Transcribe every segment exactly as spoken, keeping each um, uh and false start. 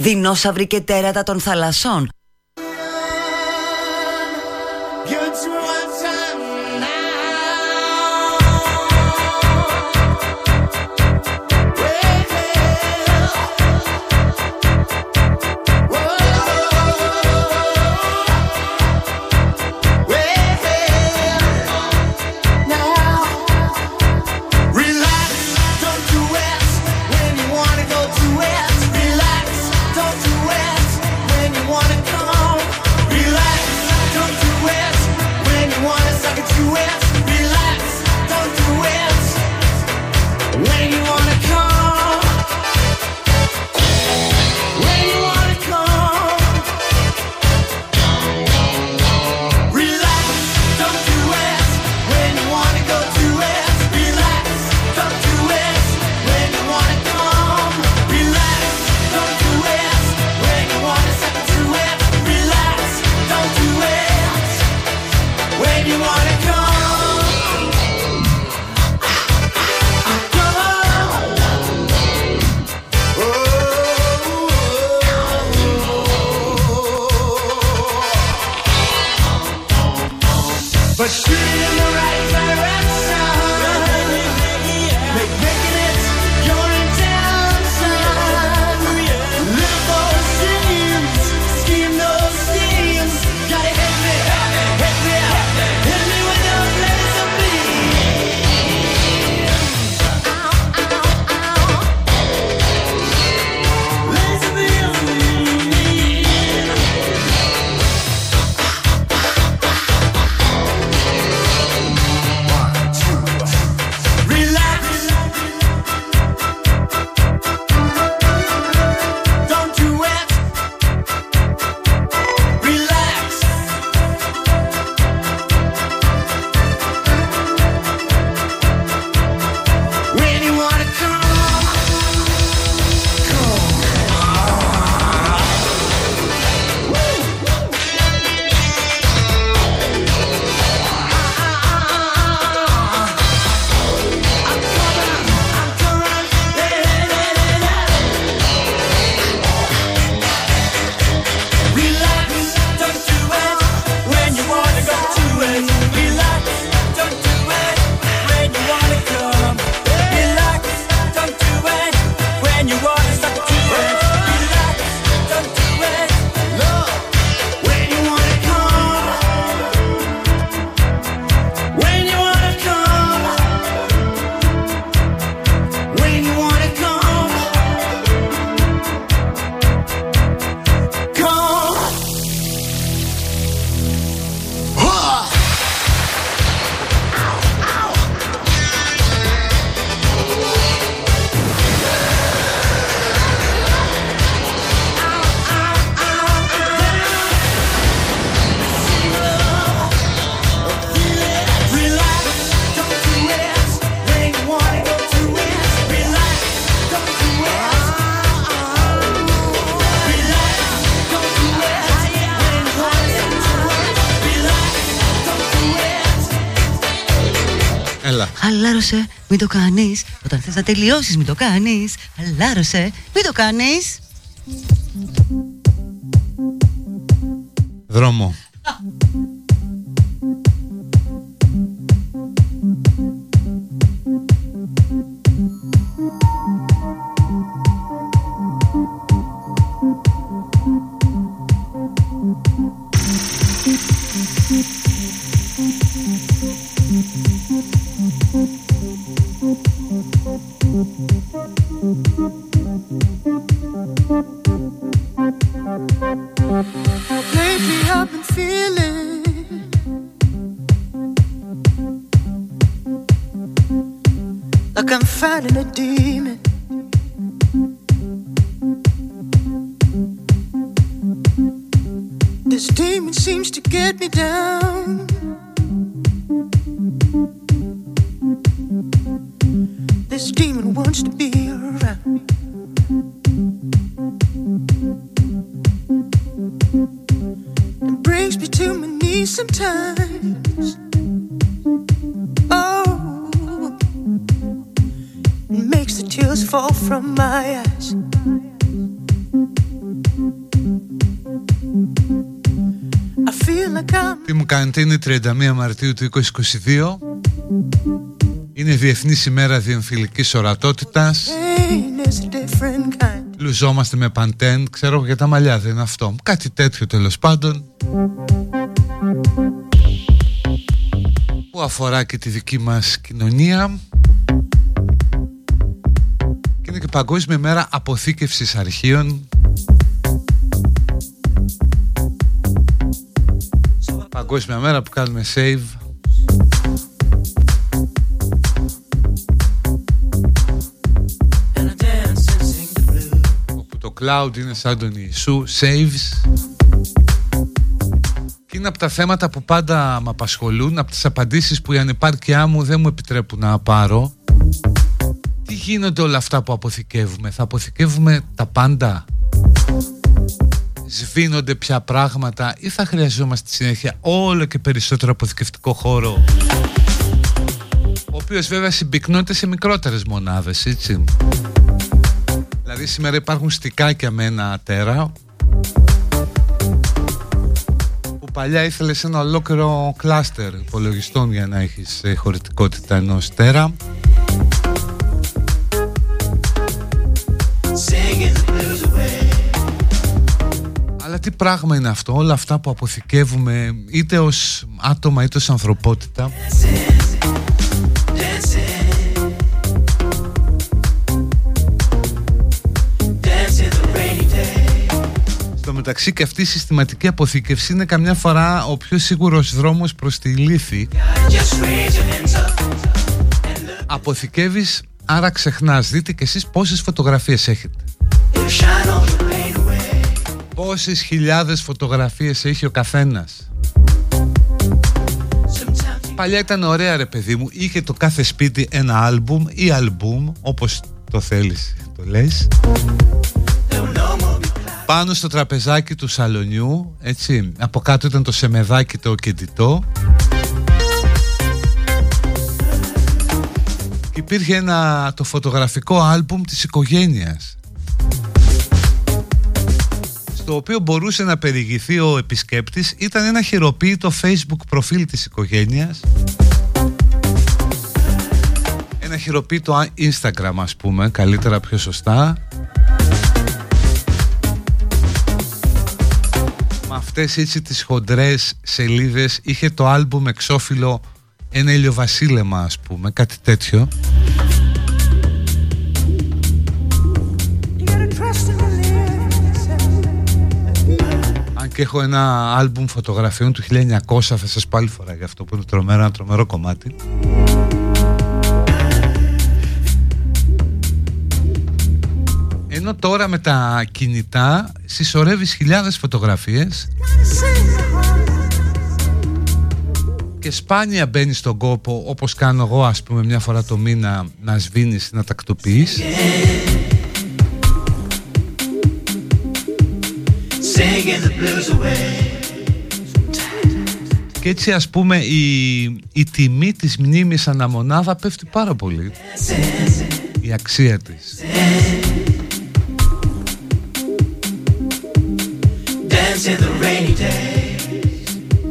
δεινόσαυροι και τέρατα των θαλασσών. Χαλάρωσε, μην το κάνεις. Όταν θες να τελειώσεις, μην το κάνεις. Χαλάρωσε, μην το κάνεις. Δρόμο. Fighting a demon. This demon seems to get me down. This demon wants to be around. It brings me to my knees sometimes. Oh, it makes the tears fall from my eyes. Τι μου κάνετε, είναι τριάντα μία Μαρτίου του είκοσι είκοσι δύο. Είναι Διεθνής ημέρα διεμφυλικής ορατότητας. Λουζόμαστε με παντέν. Ξέρω για τα μαλλιά δεν είναι αυτό. Κάτι τέτοιο τέλος πάντων, που αφορά και τη δική μας κοινωνία. Και είναι και Παγκόσμια μέρα αποθήκευσης αρχείων. Παγκόσμια μέρα που κάνουμε save. Όπου το cloud είναι σαν τον Ιησού, saves. Και είναι από τα θέματα που πάντα με απασχολούν, από τις απαντήσεις που η ανεπάρκειά μου δεν μου επιτρέπουν να πάρω. Τι γίνονται όλα αυτά που αποθηκεύουμε? Θα αποθηκεύουμε τα πάντα? Σβήνονται πια πράγματα ή θα χρειαζόμαστε στη συνέχεια όλο και περισσότερο αποθηκευτικό χώρο, ο οποίος βέβαια συμπυκνώνεται σε μικρότερες μονάδες, έτσι? Δηλαδή σήμερα υπάρχουν στικάκια με ένα τέρα, που παλιά ήθελες ένα ολόκληρο κλάστερ υπολογιστών για να έχεις χωρητικότητα ενός τέρα. Αλλά τι πράγμα είναι αυτό? Όλα αυτά που αποθηκεύουμε, είτε ως άτομα είτε ως ανθρωπότητα, στο μεταξύ και αυτή η συστηματική αποθήκευση είναι καμιά φορά ο πιο σίγουρος δρόμος προς τη λύθη. Αποθηκεύεις, άρα ξεχνάς. Δείτε κι εσείς πόσες φωτογραφίες έχετε. Πόσες χιλιάδες φωτογραφίες έχει ο καθένας. Παλιά ήταν ωραία ρε παιδί μου. Είχε το κάθε σπίτι ένα άλμπουμ ή αλμπουμ, όπως το θέλεις το λες, πάνω στο τραπεζάκι του σαλονιού, έτσι. Από κάτω ήταν το σεμεδάκι το κεντητό. Και υπήρχε ένα, το φωτογραφικό άλμπουμ της οικογένειας, στο οποίο μπορούσε να περιηγηθεί ο επισκέπτης. Ήταν ένα χειροποίητο Facebook προφίλ της οικογένειας, ένα χειροποίητο Instagram ας πούμε, καλύτερα, πιο σωστά, με αυτές έτσι τις χοντρές σελίδες. Είχε το άλμπουμ εξώφυλλο ένα ηλιοβασίλεμα ας πούμε, κάτι τέτοιο. Αν και έχω ένα άλμπουμ φωτογραφιών του χίλια εννιακόσια, θα σας πω άλλη φορά για αυτό που είναι τρομερό, ένα τρομερό κομμάτι. Ενώ τώρα με τα κινητά συσσωρεύεις χιλιάδες φωτογραφίες και σπάνια μπαίνεις στον κόπο, όπως κάνω εγώ ας πούμε μια φορά το μήνα, να σβήνεις, να τακτοποιείς. Και έτσι ας πούμε η, η τιμή της μνήμης αναμονάδα πέφτει πάρα πολύ, η αξία της. In the rainy days,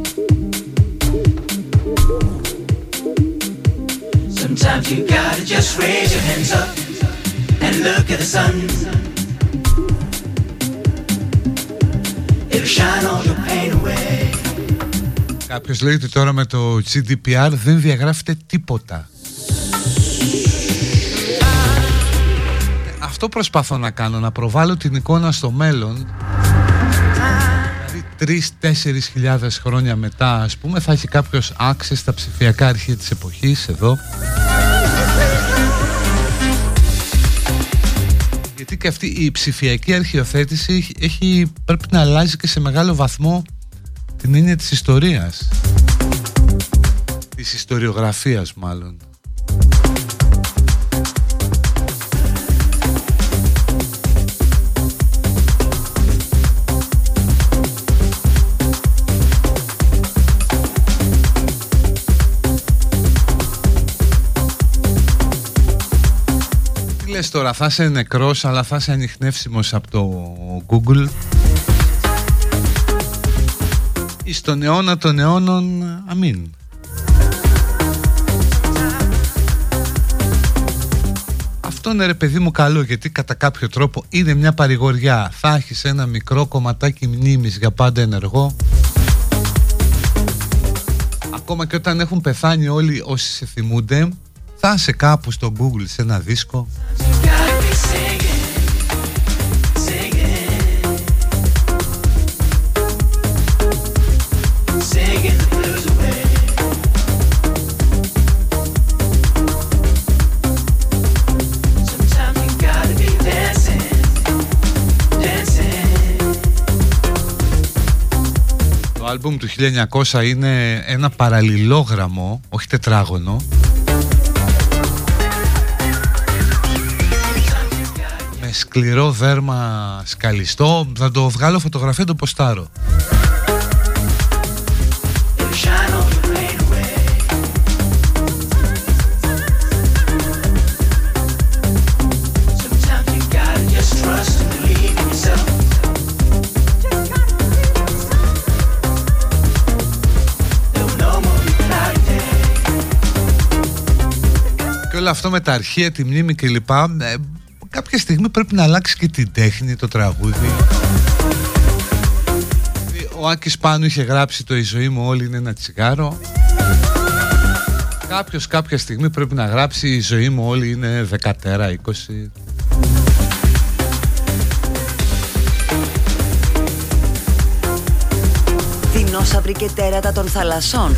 sometimes you gotta just raise your hands up and look at the sun. It'll shine all your pain away. Κάποιος λέει ότι τώρα με το τζι ντι πι αρ δεν διαγράφεται τίποτα. Αυτό προσπαθώ να κάνω, να προβάλλω την εικόνα στο μέλλον. Τρεις-τέσσερις χιλιάδες χρόνια μετά ας πούμε θα έχει κάποιος access στα ψηφιακά αρχεία της εποχής εδώ. Γιατί και αυτή η ψηφιακή αρχαιοθέτηση έχει, πρέπει να αλλάζει και σε μεγάλο βαθμό την έννοια της ιστορίας, της ιστοριογραφίας μάλλον. Λες τώρα, θα είσαι νεκρός αλλά θα είσαι ανιχνεύσιμος από το Google. Εις τον αιώνα των αιώνων, αμήν. Αυτό είναι ρε παιδί μου καλό, γιατί κατά κάποιο τρόπο είναι μια παρηγοριά. Θα έχεις ένα μικρό κομματάκι μνήμης για πάντα ενεργό. Ακόμα και όταν έχουν πεθάνει όλοι όσοι σε θυμούνται, θα είσαι κάπου στο Google σε ένα δίσκο. Το άλμπουμ του χίλια εννιακόσια είναι ένα παραλληλόγραμμο, όχι τετράγωνο, με σκληρό δέρμα σκαλιστό. Θα το βγάλω φωτογραφία, το ποστάρω. Και όλο αυτό με τα αρχεία, τη μνήμη κλπ. Ε, κάποια στιγμή πρέπει να αλλάξει και την τέχνη, το τραγούδι. Ο Άκης Πάνου είχε γράψει το «Η ζωή μου όλη είναι ένα τσιγάρο». Κάποιος κάποια στιγμή πρέπει να γράψει «Η ζωή μου όλη είναι δεκατέρα, είκοσι». Δεινόσαυροι και τέρατα των θαλασσών.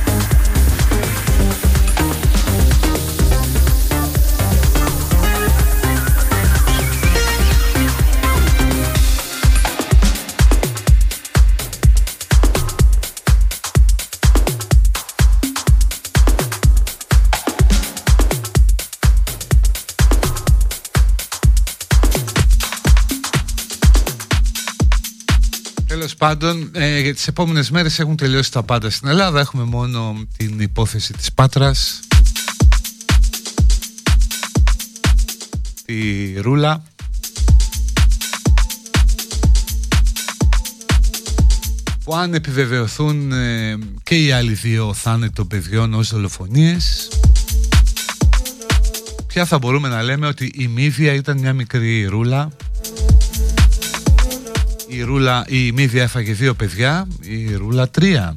Τέλος πάντων, ε, για τις επόμενες μέρες έχουν τελειώσει τα πάντα στην Ελλάδα. Έχουμε μόνο την υπόθεση της Πάτρας, τη Ρούλα, που αν επιβεβαιωθούν ε, και οι άλλοι δύο θάνατοι των παιδιών ως δολοφονίες, πια θα μπορούμε να λέμε ότι η Μύδια ήταν μια μικρή Ρούλα. Η, Ρούλα, η Μύδια έφαγε δύο παιδιά, η Ρούλα τρία.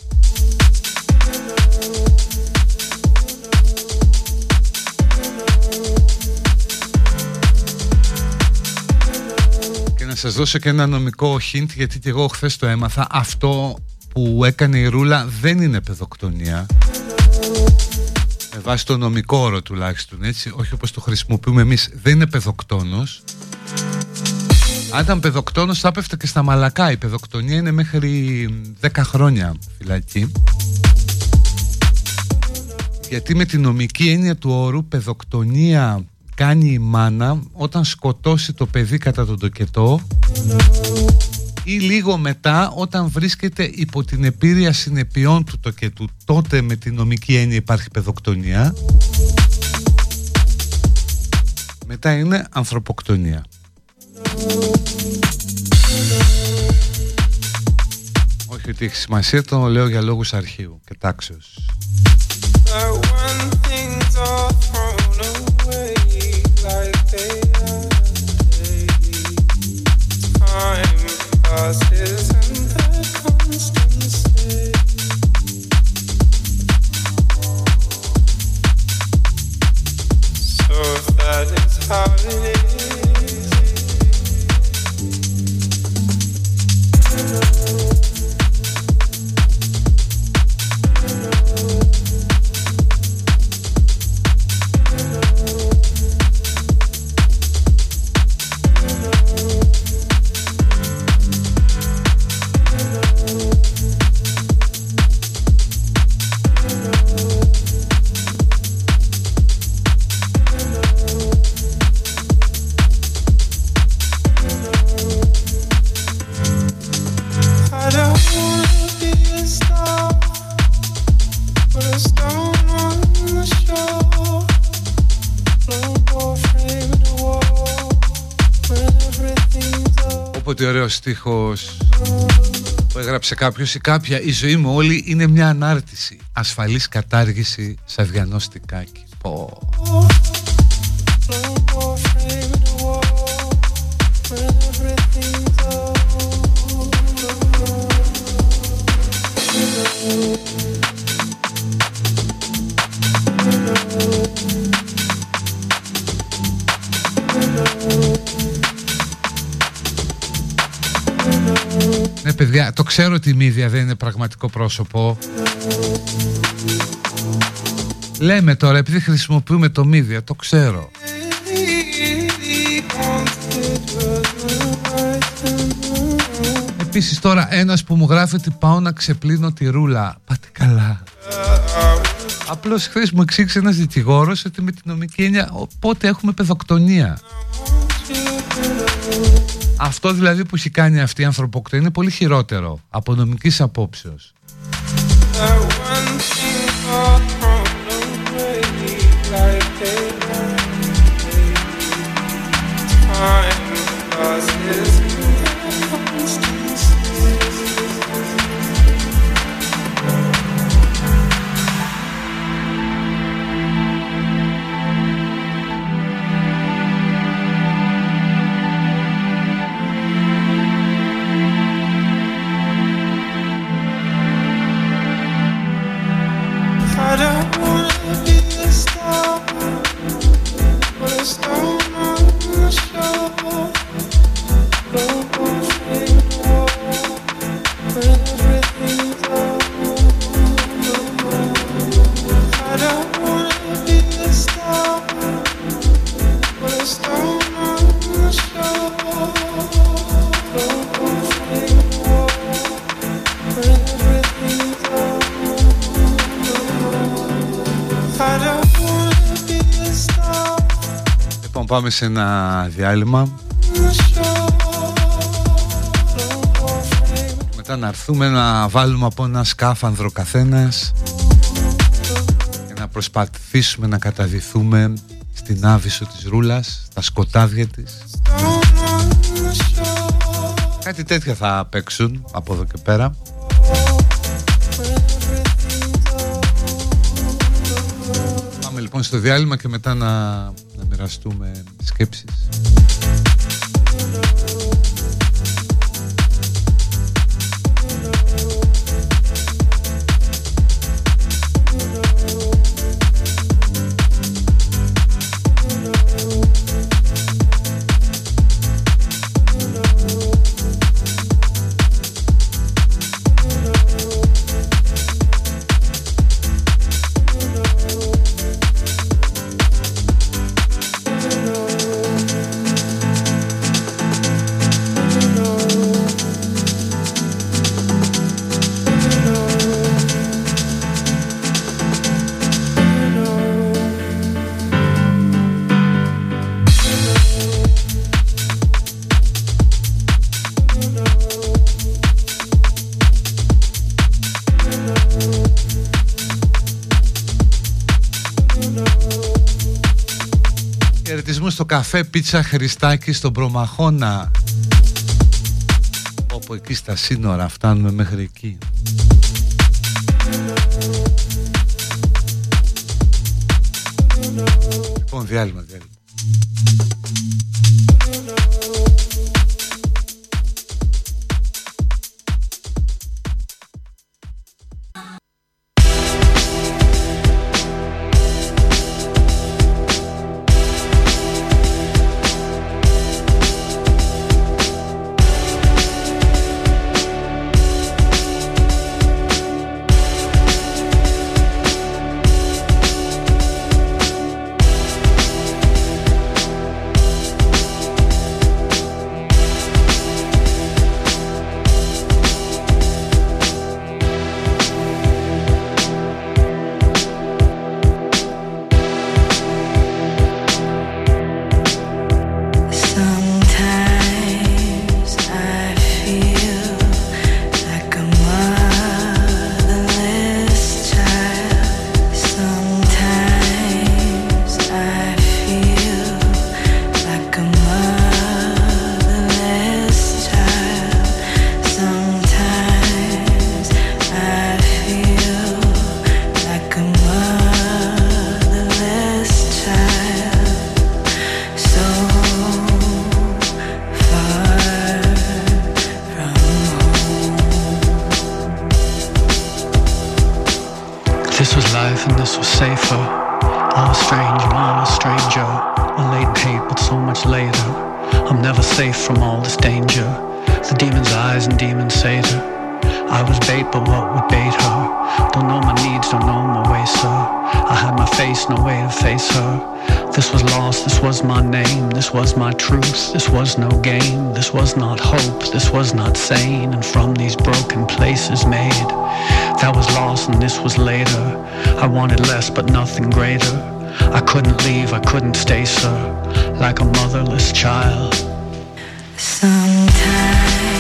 Και να σας δώσω και ένα νομικό hint, γιατί και εγώ χθες το έμαθα. Αυτό που έκανε η Ρούλα δεν είναι παιδοκτονία, με βάση το νομικό όρο τουλάχιστον, έτσι, όχι όπως το χρησιμοποιούμε εμείς. Δεν είναι παιδοκτόνος. Αν ήταν παιδοκτόνος θα πέφτε και στα μαλακά. Η παιδοκτονία είναι μέχρι δέκα χρόνια φυλακή. Γιατί με την νομική έννοια του όρου, παιδοκτονία κάνει η μάνα όταν σκοτώσει το παιδί κατά τον τοκετό ή λίγο μετά όταν βρίσκεται υπό την επίρρεια συνεπειών του τοκετού. Τότε με την νομική έννοια υπάρχει παιδοκτονία. Μετά είναι ανθρωποκτονία. Όχι ότι έχει σημασία, το λέω για λόγους αρχείου και τάξεως. Όποτε ωραίος στίχος Που έγραψε κάποιος ή κάποια, η ζωή μου όλη είναι μια ανάρτηση. Ασφαλής κατάργηση Σαβιανόστικάκη. Πω. Ναι παιδιά, το ξέρω ότι η Μύδια δεν είναι πραγματικό πρόσωπο. Λέμε τώρα επειδή χρησιμοποιούμε το Μύδια, το ξέρω. Επίσης τώρα ένας που μου γράφει ότι πάω να ξεπλύνω τη ρούλα. Πάτε καλά. Απλώς χθες μου εξήγησε ένας δικηγόρος ότι με την νομική έννοια πότε έχουμε παιδοκτονία. Αυτό δηλαδή που έχει κάνει αυτή η ανθρωποκτονία είναι πολύ χειρότερο από νομικής απόψεως. Πάμε σε ένα διάλειμμα. Μετά να έρθουμε να βάλουμε από ένα σκάφανδρο καθένας και να προσπαθήσουμε να καταδυθούμε στην άβυσσο της ρούλας, στα σκοτάδια της. Κάτι τέτοια θα παίξουν από εδώ και πέρα. Πάμε λοιπόν στο διάλειμμα και μετά να, να μοιραστούμε σκέψεις. Στο καφέ Πίτσα Χριστάκη στον Προμαχώνα, όπου εκεί στα σύνορα φτάνουμε μέχρι εκεί. Λοιπόν, διάλειμμα, διάλειμμα. life and this was safer. I was strange and I was stranger. A latent hate but so much later. I'm never safe from all this danger. The demon's eyes and demon Satan. I was bait, but what would bait her? Don't know my needs, don't know my way, sir. I had my face, no way to face her. This was lost, this was my name. This was my truth, this was no game. This was not hope, this was not sane. And from these broken places made, that was lost and this was later. I wanted less, but nothing greater. I couldn't leave, I couldn't stay, sir. Like a motherless child. Sometimes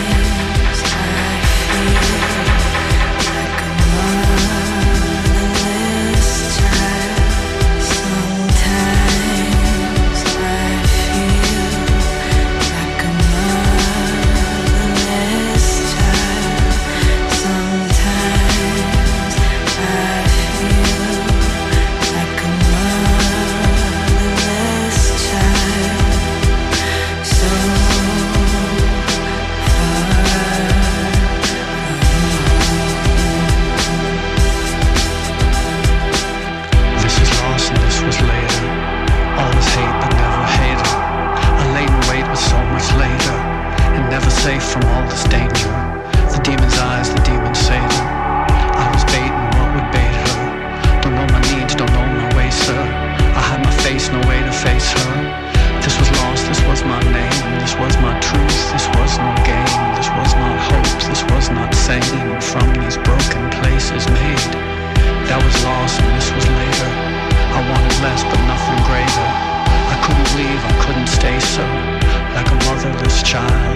from all this danger. The demon's eyes, the demon Satan. I was baiting, what would bait her? Don't know my needs, don't know my way, sir. I had my face, no way to face her. This was lost, this was my name. This was my truth, this was no game. This was not hope, this was not sane. From these broken places made, that was lost and this was later. I wanted less but nothing greater. I couldn't leave, I couldn't stay, so like a motherless child.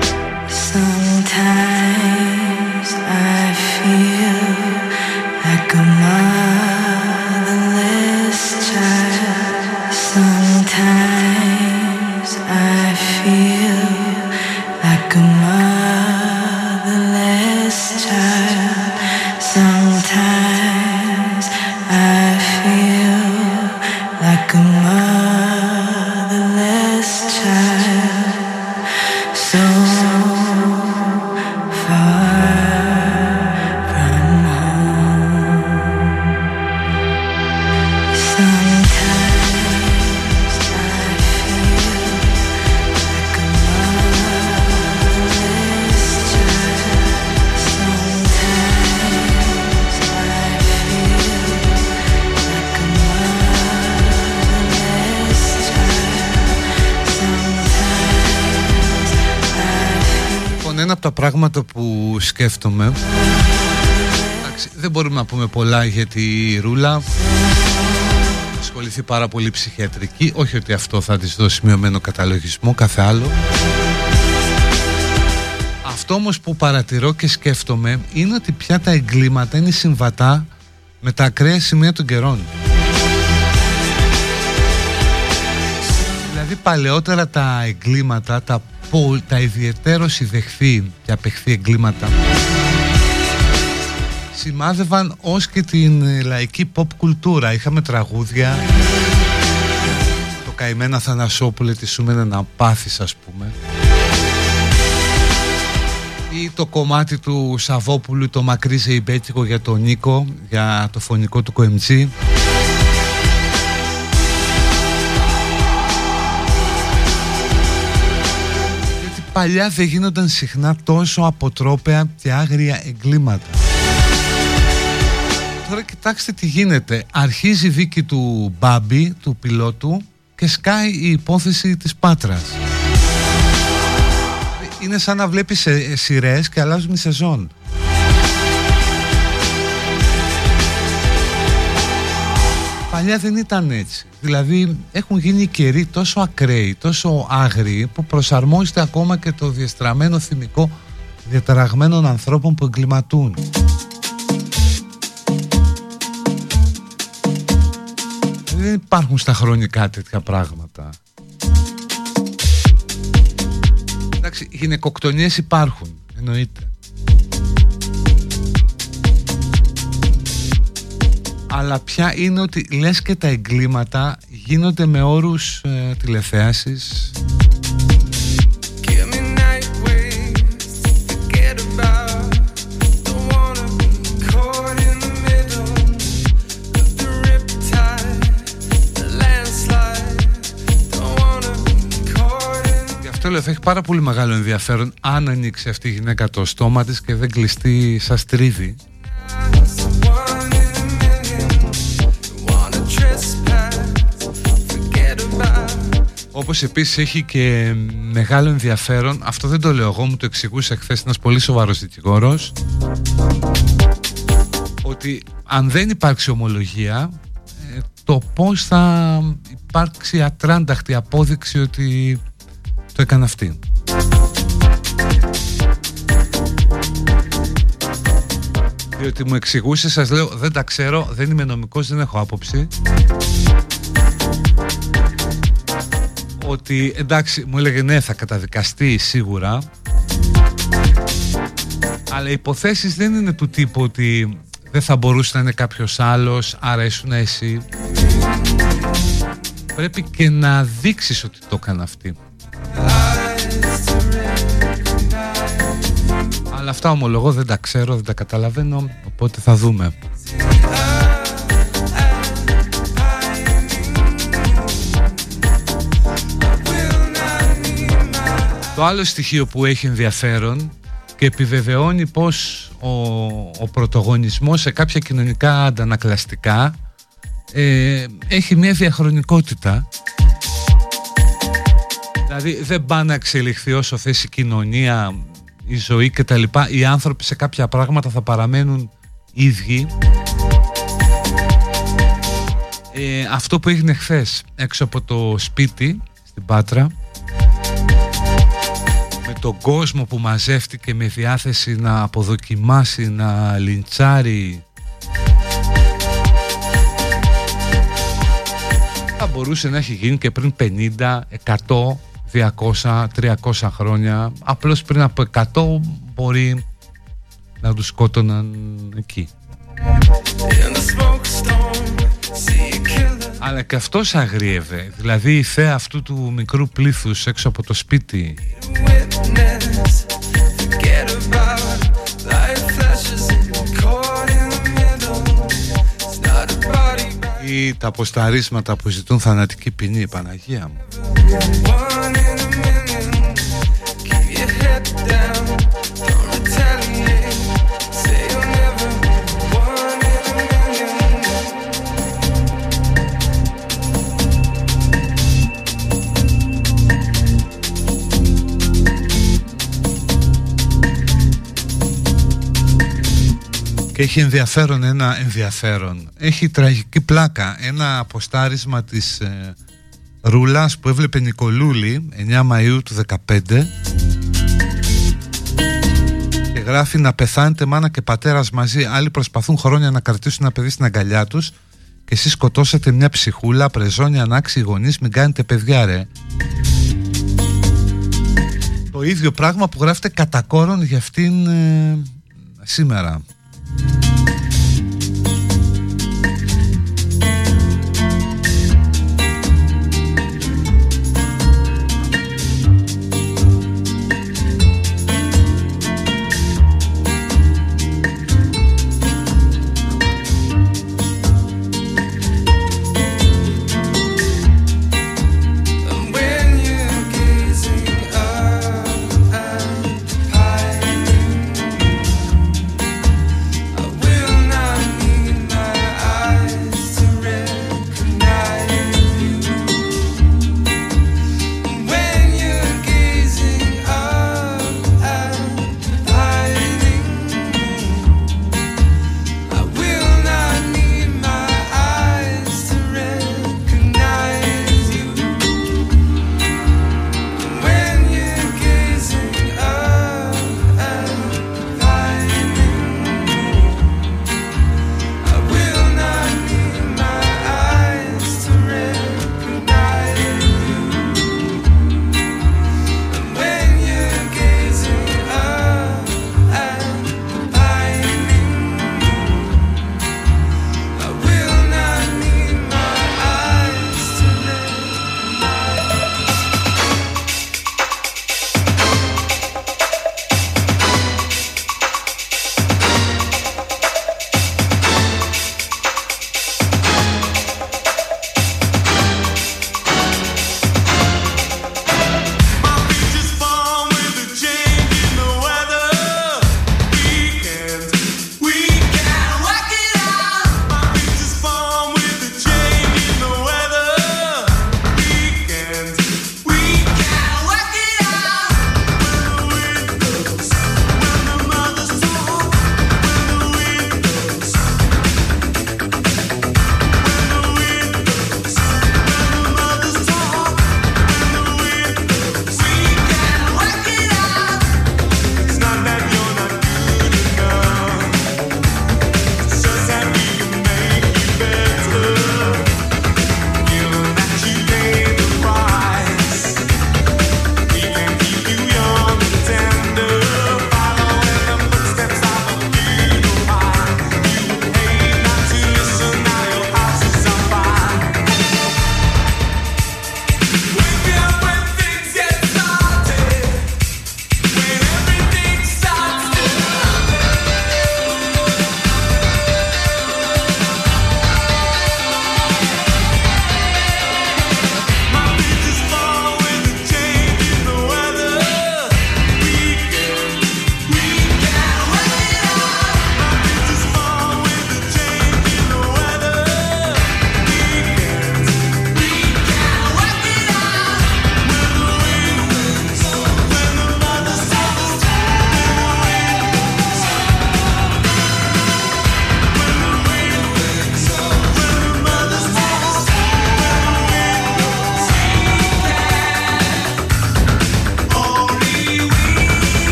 Sometimes I feel like a motherless child. Sometimes I feel like a motherless child. Sometimes I feel like a motherless child. So ένα από τα πράγματα που σκέφτομαι, εντάξει, δεν μπορούμε να πούμε πολλά γιατί η Ρούλα ασχοληθεί πάρα πολύ ψυχιατρική, όχι ότι αυτό θα της δώσει μειωμένο καταλογισμό, κάθε άλλο. Αυτό όμως που παρατηρώ και σκέφτομαι είναι ότι πια τα εγκλήματα είναι συμβατά με τα ακραία σημεία των καιρών. Δηλαδή παλαιότερα τα εγκλήματα, τα τα ιδιαιτέρως ιδεχθεί και απεχθεί εγκλήματα σημάδευαν ως και την λαϊκή pop κουλτούρα. Είχαμε τραγούδια, το καημένα Θανασόπουλε τη Σούμενα να πάθεις, ας πούμε, ή το κομμάτι του Σαββόπουλου, το Μακρύ Ζεϊμπέκικο για τον Νίκο, για το φωνικό του Κοεμτζή. Παλιά δεν γίνονταν συχνά τόσο αποτρόπαια και άγρια εγκλήματα. Τώρα κοιτάξτε τι γίνεται. Αρχίζει η δίκη του Μπάμπη, του πιλότου, και σκάει η υπόθεση της Πάτρας. Είναι σαν να βλέπεις σειρές και αλλάζουν η σεζόν. Παλιά δεν ήταν έτσι. Δηλαδή έχουν γίνει καιροί τόσο ακραίοι, τόσο άγριοι, που προσαρμόζεται ακόμα και το διεστραμμένο θυμικό διαταραγμένων ανθρώπων που εγκληματούν. Δεν υπάρχουν στα χρονικά τέτοια πράγματα. Εντάξει, γυναικοκτονίες υπάρχουν, εννοείται. Αλλά πια είναι ότι λες και τα εγκλήματα γίνονται με όρους ε, τηλεθέασης. θα έχει πάρα πολύ μεγάλο ενδιαφέρον αν ανοίξει αυτή η γυναίκα το στόμα της και δεν κλειστεί σαν στρίδι. Όπως επίσης έχει και μεγάλο ενδιαφέρον, αυτό δεν το λέω εγώ, μου το εξηγούσε χθες ένας πολύ σοβαρός δικηγόρος, ότι αν δεν υπάρξει ομολογία, το πώς θα υπάρξει ατράνταχτη απόδειξη ότι το έκανε αυτή. Διότι μου εξηγούσε, σας λέω, δεν τα ξέρω, δεν είμαι νομικός, δεν έχω άποψη, ότι εντάξει, μου έλεγε ναι, θα καταδικαστεί σίγουρα, αλλά οι υποθέσεις δεν είναι του τύπου ότι δεν θα μπορούσε να είναι κάποιος άλλος, άρα ήσουν εσύ. Πρέπει και να δείξεις ότι το έκανε αυτή. Αλλά αυτά ομολογώ δεν τα ξέρω, δεν τα καταλαβαίνω, οπότε θα δούμε. Το άλλο στοιχείο που έχει ενδιαφέρον και επιβεβαιώνει πως ο, ο πρωτογονισμός σε κάποια κοινωνικά αντανακλαστικά ε, έχει μια διαχρονικότητα. Δηλαδή δεν πάει να εξελιχθεί όσο θέσει η κοινωνία, η ζωή κτλ. Οι άνθρωποι σε κάποια πράγματα θα παραμένουν ίδιοι. Ε, αυτό που έγινε χθες έξω από το σπίτι στην Πάτρα, τον κόσμο που μαζεύτηκε με διάθεση να αποδοκιμάσει, να λιντσάρει, θα μπορούσε να έχει γίνει και πριν πενήντα, εκατό, διακόσια, τριακόσια χρόνια. Απλώς πριν από εκατό μπορεί να τους σκότωναν εκεί. Αλλά και αυτός αγρίευε. Δηλαδή η θέα αυτού του μικρού πλήθους έξω από το σπίτι, ή τα αποσταρίσματα που ζητούν θανατική ποινή, Παναγία μου. Και έχει ενδιαφέρον ένα ενδιαφέρον. Έχει τραγική πλάκα. Ένα αποστάρισμα της ε, Ρούλας που έβλεπε Νικολούλη εννιά Μαΐου του δεκαπέντε και γράφει να πεθάνετε μάνα και πατέρας μαζί. Άλλοι προσπαθούν χρόνια να κρατήσουν ένα παιδί στην αγκαλιά τους και εσείς σκοτώσατε μια ψυχούλα, πρεζόνια, ανάξιοι γονείς, μην κάνετε παιδιά ρε. Το ίδιο πράγμα που γράφεται κατά κόρον για αυτήν ε, σήμερα.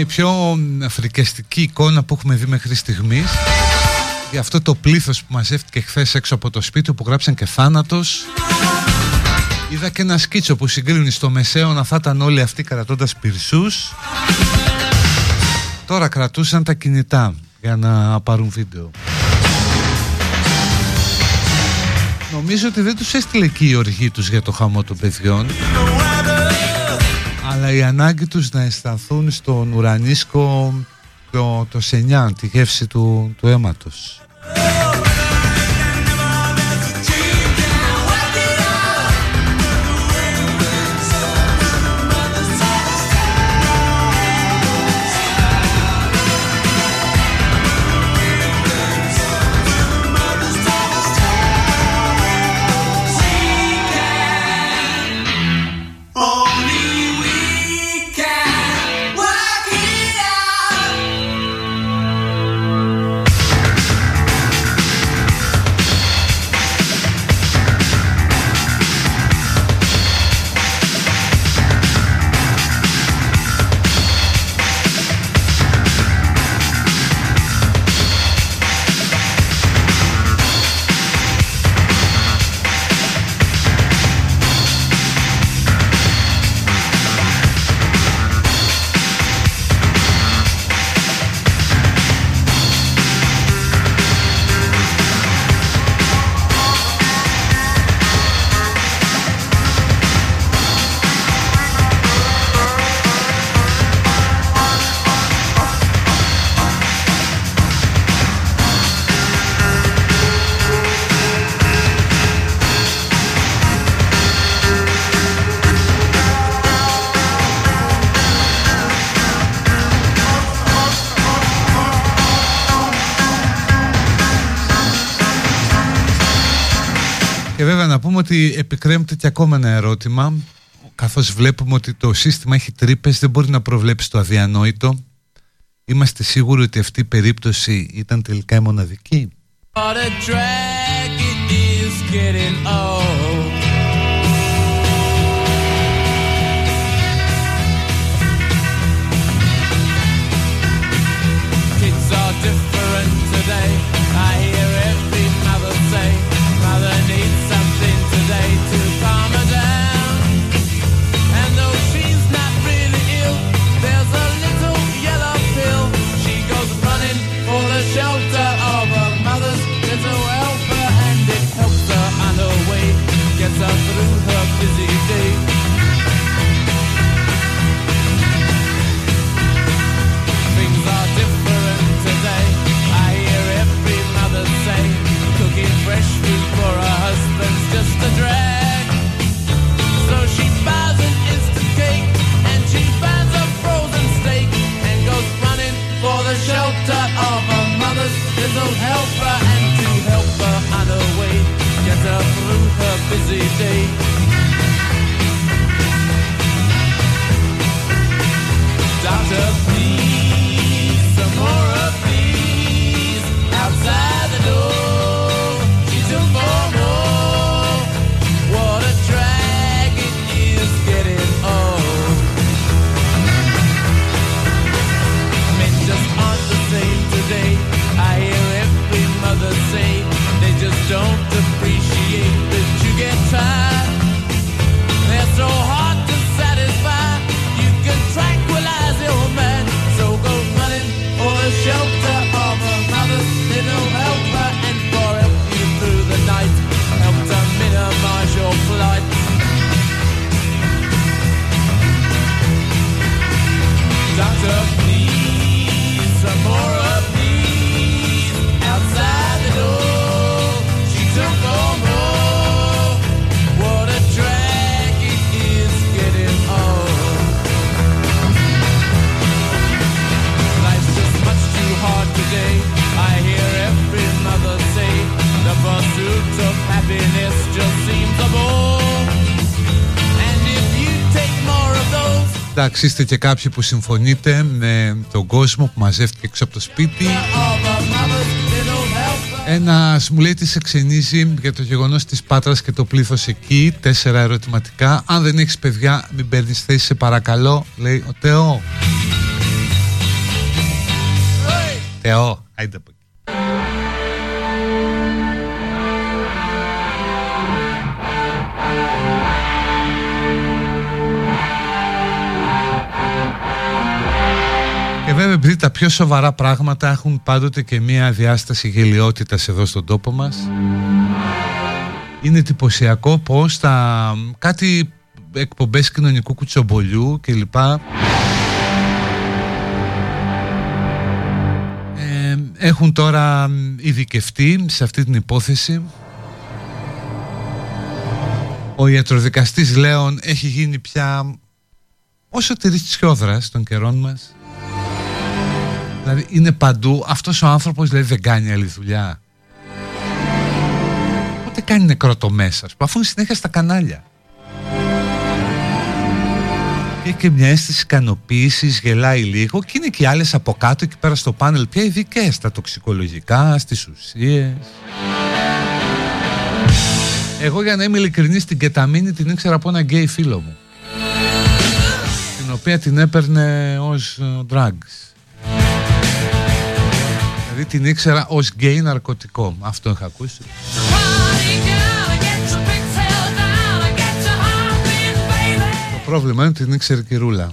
πιο φρικιαστική εικόνα που έχουμε δει μέχρι στιγμής. Για αυτό το πλήθος που μαζεύτηκε χθες έξω από το σπίτι που γράψαν και θάνατος. Είδα και ένα σκίτσο που συγκρίνει στο μεσαίο να θα ήταν όλοι αυτοί κρατώντας πυρσούς. Τώρα κρατούσαν τα κινητά για να πάρουν βίντεο. Νομίζω ότι δεν τους έστειλε εκεί η οργή τους για το χαμό των παιδιών, αλλά η ανάγκη τους να αισθανθούν στον ουρανίσκο το, το σενιάν, τη γεύση του, του αίματος. Και βέβαια να πούμε ότι επικρέμεται και ακόμα ένα ερώτημα, καθώς βλέπουμε ότι το σύστημα έχει τρύπες, δεν μπορεί να προβλέψει το αδιανόητο. Είμαστε σίγουροι ότι αυτή η περίπτωση ήταν τελικά η μοναδική? Εντάξει, είστε και κάποιοι που συμφωνείτε με τον κόσμο που μαζεύτηκε έξω από το σπίτι. Ένας μου λέει τι σε ξενίζει για το γεγονός της Πάτρας και το πλήθος εκεί. Τέσσερα ερωτηματικά. Αν δεν έχεις παιδιά, μην παίρνεις θέση, σε παρακαλώ, λέει ο Τεό. Θεό, άιντε από εκεί. Και βέβαια επειδή τα πιο σοβαρά πράγματα έχουν πάντοτε και μία διάσταση γελιότητας εδώ στον τόπο μας, είναι εντυπωσιακό πως τα κάτι εκπομπές κοινωνικού κουτσομπολιού κλπ ε, έχουν τώρα ειδικευτεί σε αυτή την υπόθεση. Ο ιατροδικαστής Λέων έχει γίνει πια ο Σωτήρης Τσιόδρας των καιρών μας. Δηλαδή είναι παντού. Αυτός ο άνθρωπος δηλαδή δεν κάνει άλλη δουλειά. Πότε κάνει νεκροτομές, αφού είναι συνέχεια στα κανάλια. Και έχει και μια αίσθηση ικανοποίησης, γελάει λίγο. Και είναι και οι άλλες από κάτω εκεί πέρα στο πάνελ πια ειδικές στα τοξικολογικά, στις ουσίες. Εγώ για να είμαι ειλικρινής την κεταμίνη την ήξερα από ένα γκέι φίλο μου, την οποία την έπαιρνε ως drugs. Δηλαδή την ήξερα ως γκέι ναρκωτικό. Αυτό είχα ακούσει. Το πρόβλημα είναι ότι την ήξερε και η Ρούλα.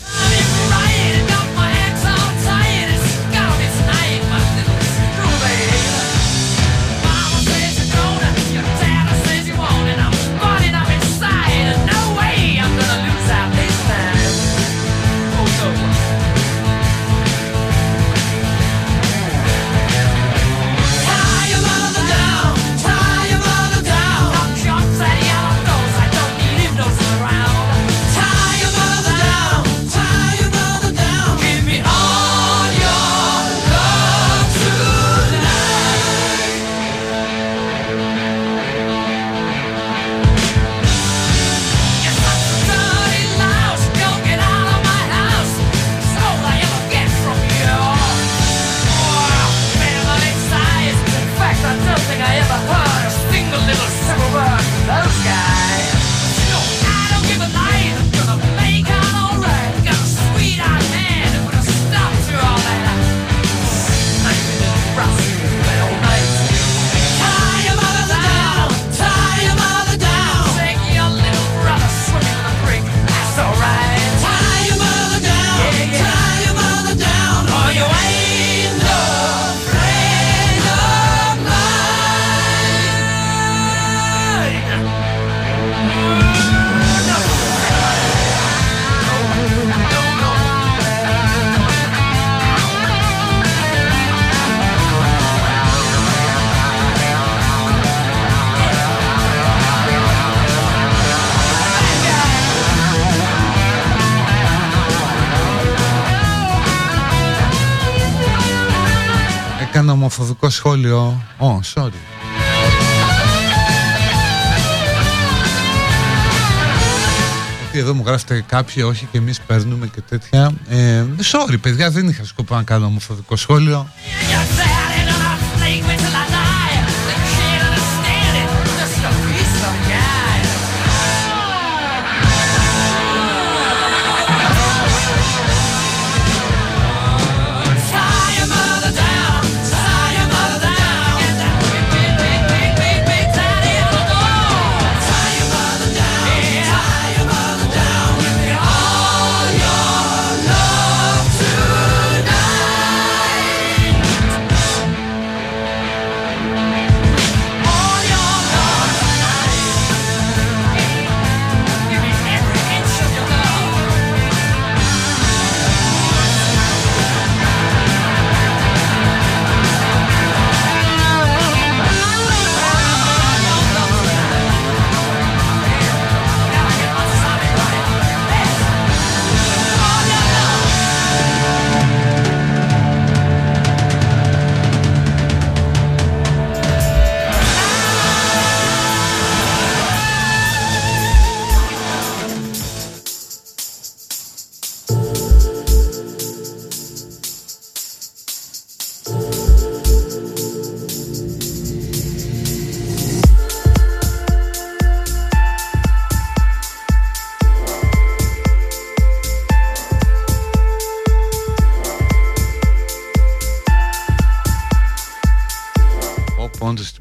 Έκανα ομοφοβικό σχόλιο. Ω, oh, sorry. Γιατί εδώ μου γράφετε κάποιοι, όχι και εμείς παίρνουμε και τέτοια. ε, Sorry παιδιά, δεν είχα σκοπό να κάνω ομοφοβικό σχόλιο.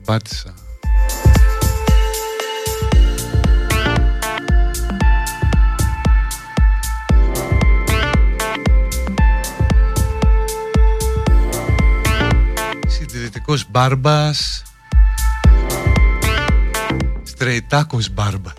πάτησα. Συντηρητικός μπάρμπας, στρεϊτάκος μπάρμπας.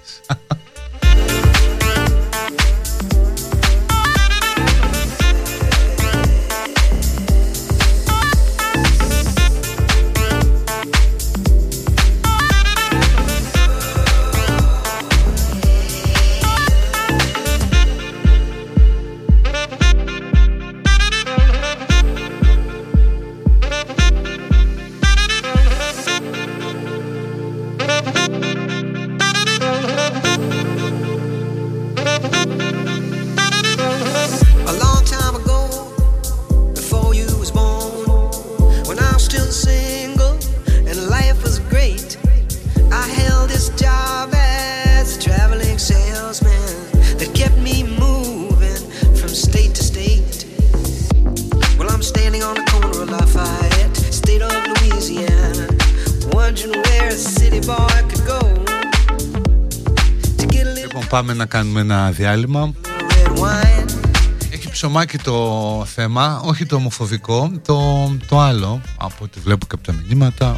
Πάμε να κάνουμε ένα διάλειμμα. Έχει ψωμάκι το θέμα, όχι το ομοφοβικό, το, το άλλο, από ό,τι βλέπω και από τα μηνύματα.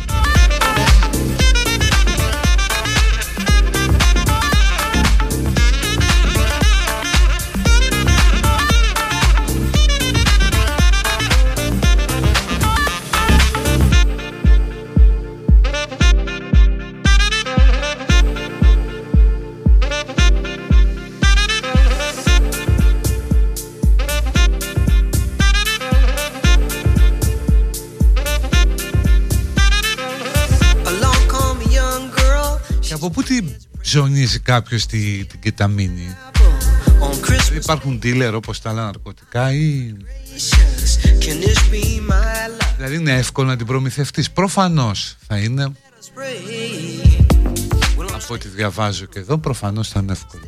Ζωνίζει κάποιος τη, την κεταμίνη. Υπάρχουν dealer όπως τα άλλα ναρκωτικά ή... Δηλαδή είναι εύκολο να την προμηθευτείς. Προφανώς θα είναι. Από ό,τι διαβάζω και εδώ προφανώς θα είναι εύκολο.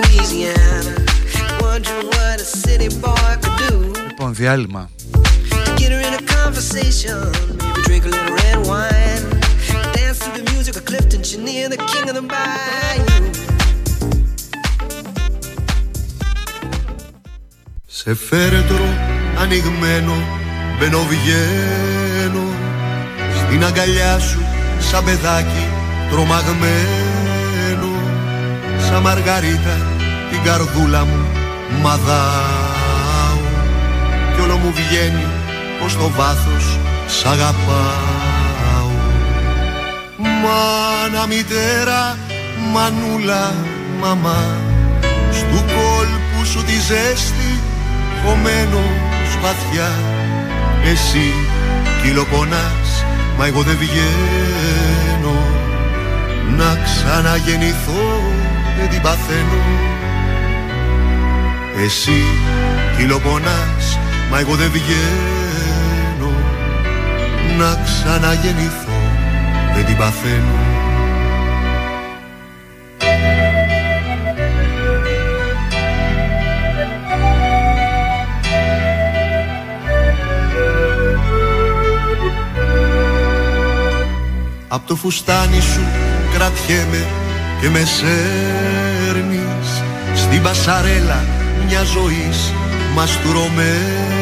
Λοιπόν, διάλειμμα. To the music of Clifton Chenier, the king of the bayou. Σε φέρετρο ανοιγμένο μπαίνω βγαίνω στην αγκαλιά σου σαν παιδάκι τρομαγμένο, σαν μαργαρίτα την καρδούλα μου μαδάω κι όλο μου βγαίνει πως το βάθος σ' αγαπάω. Μάνα, μητέρα, μανούλα, μαμά, στου κόλπου σου τη ζέστη χωμένος βαθιά. Εσύ κυλοπονάς, μα εγώ δεν βγαίνω. Να ξαναγεννηθώ δεν την παθαίνω. Εσύ κυλοπονάς, μα εγώ δεν βγαίνω. Να ξαναγεννηθώ δεν την παθαίνω. Απ' το φουστάνι σου κρατιέμαι και με σέρνεις στην πασαρέλα μια ζωής μαστουρωμένης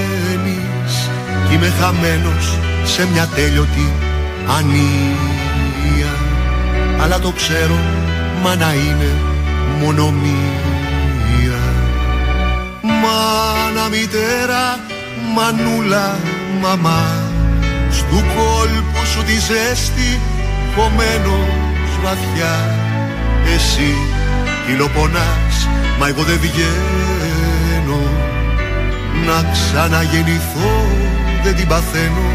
κι είμαι χαμένος σε μια τέλειωτη ανία, αλλά το ξέρω, μα να είναι μόνο μία. Μάνα, μητέρα, μανούλα, μαμά, στου κόλπου σου τη ζέστη χωμένος βαθιά. Εσύ κυλοπονάς, μα εγώ δεν βγαίνω. Να ξαναγεννηθώ δεν την παθαίνω.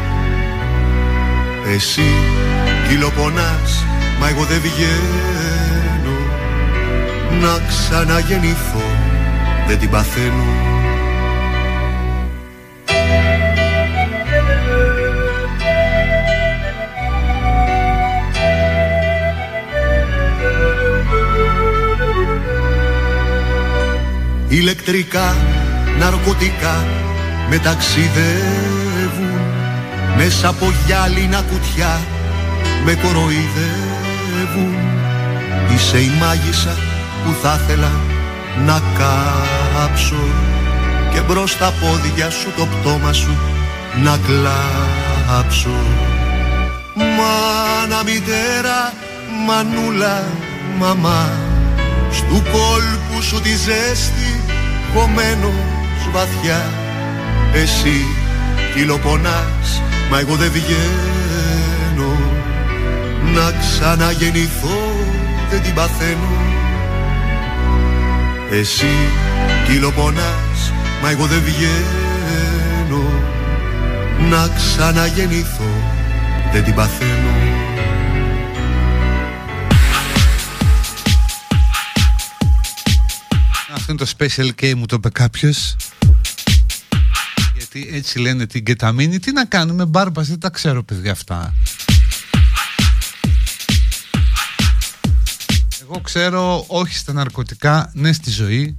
Εσύ κυλοπονάς, μα εγώ δεν βγαίνω. Να ξαναγεννηθώ δεν την παθαίνω. Ηλεκτρικά, ναρκωτικά με ταξιδεύουν μέσα από γυάλινα κουτιά με κοροϊδεύουν. Είσαι η μάγισσα που θα ήθελα να κάψω και μπρος στα πόδια σου το πτώμα σου να κλάψω. Μάνα, μητέρα, μανούλα, μαμά, στου κόλπου σου τη ζέστη κομμένος βαθιά. Εσύ κυλοπονάς, μα εγώ δεν βγαίνω. Να ξαναγεννηθώ δεν την παθαίνω. Εσύ κυλοπονάς, μα εγώ δεν βγαίνω. Να ξαναγεννηθώ δεν την παθαίνω. Αυτό είναι το Special K, μου το είπε κάποιος. Γιατί έτσι λένε την κεταμίνη. Τι να κάνουμε, μπάρμπας, δεν τα ξέρω παιδιά αυτά. Εγώ ξέρω όχι στα ναρκωτικά, ναι στη ζωή.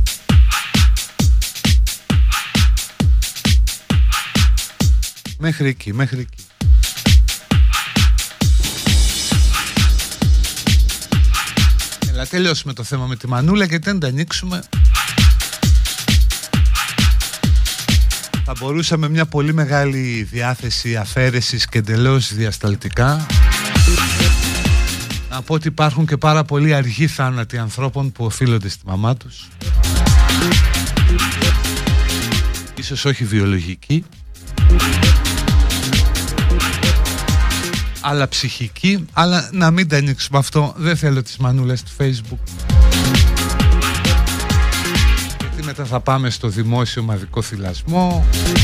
Μέχρι εκεί, μέχρι εκεί. Έλα, τελειώσουμε το θέμα με τη μανούλα, γιατί δεν τα ανοίξουμε. Θα μπορούσαμε μια πολύ μεγάλη διάθεση αφαίρεσης και εντελώς διασταλτικά να πω ότι υπάρχουν και πάρα πολλοί αργοί θάνατοι ανθρώπων που οφείλονται στη μαμά τους. Ίσως όχι βιολογική, αλλά ψυχική. Αλλά να μην τα ανοίξουμε αυτό. Δεν θέλω τις μανούλες του Facebook, γιατί μετά θα πάμε στο δημόσιο μαδικό θυλασμό,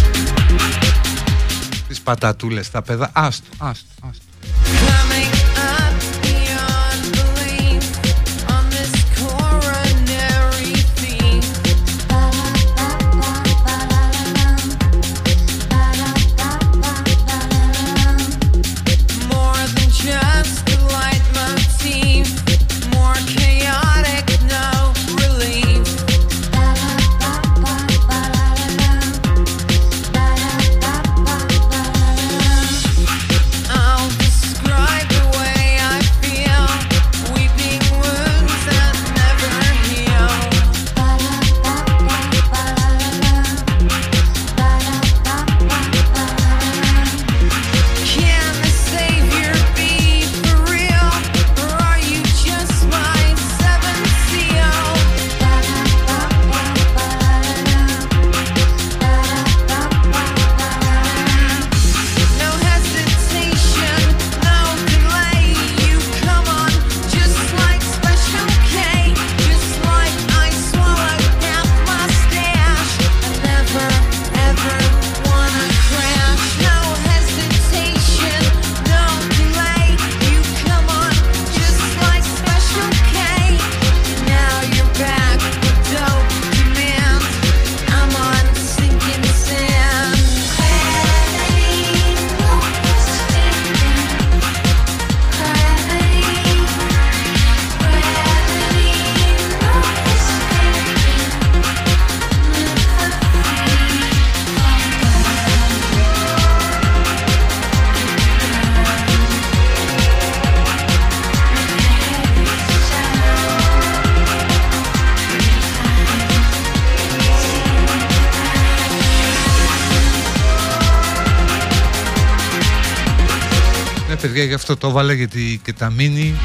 τις πατατούλες στα παιδά. Άστο, άστο, άστο. Παιδιά, γι' αυτό το έβαλα, γιατί και τα μίνι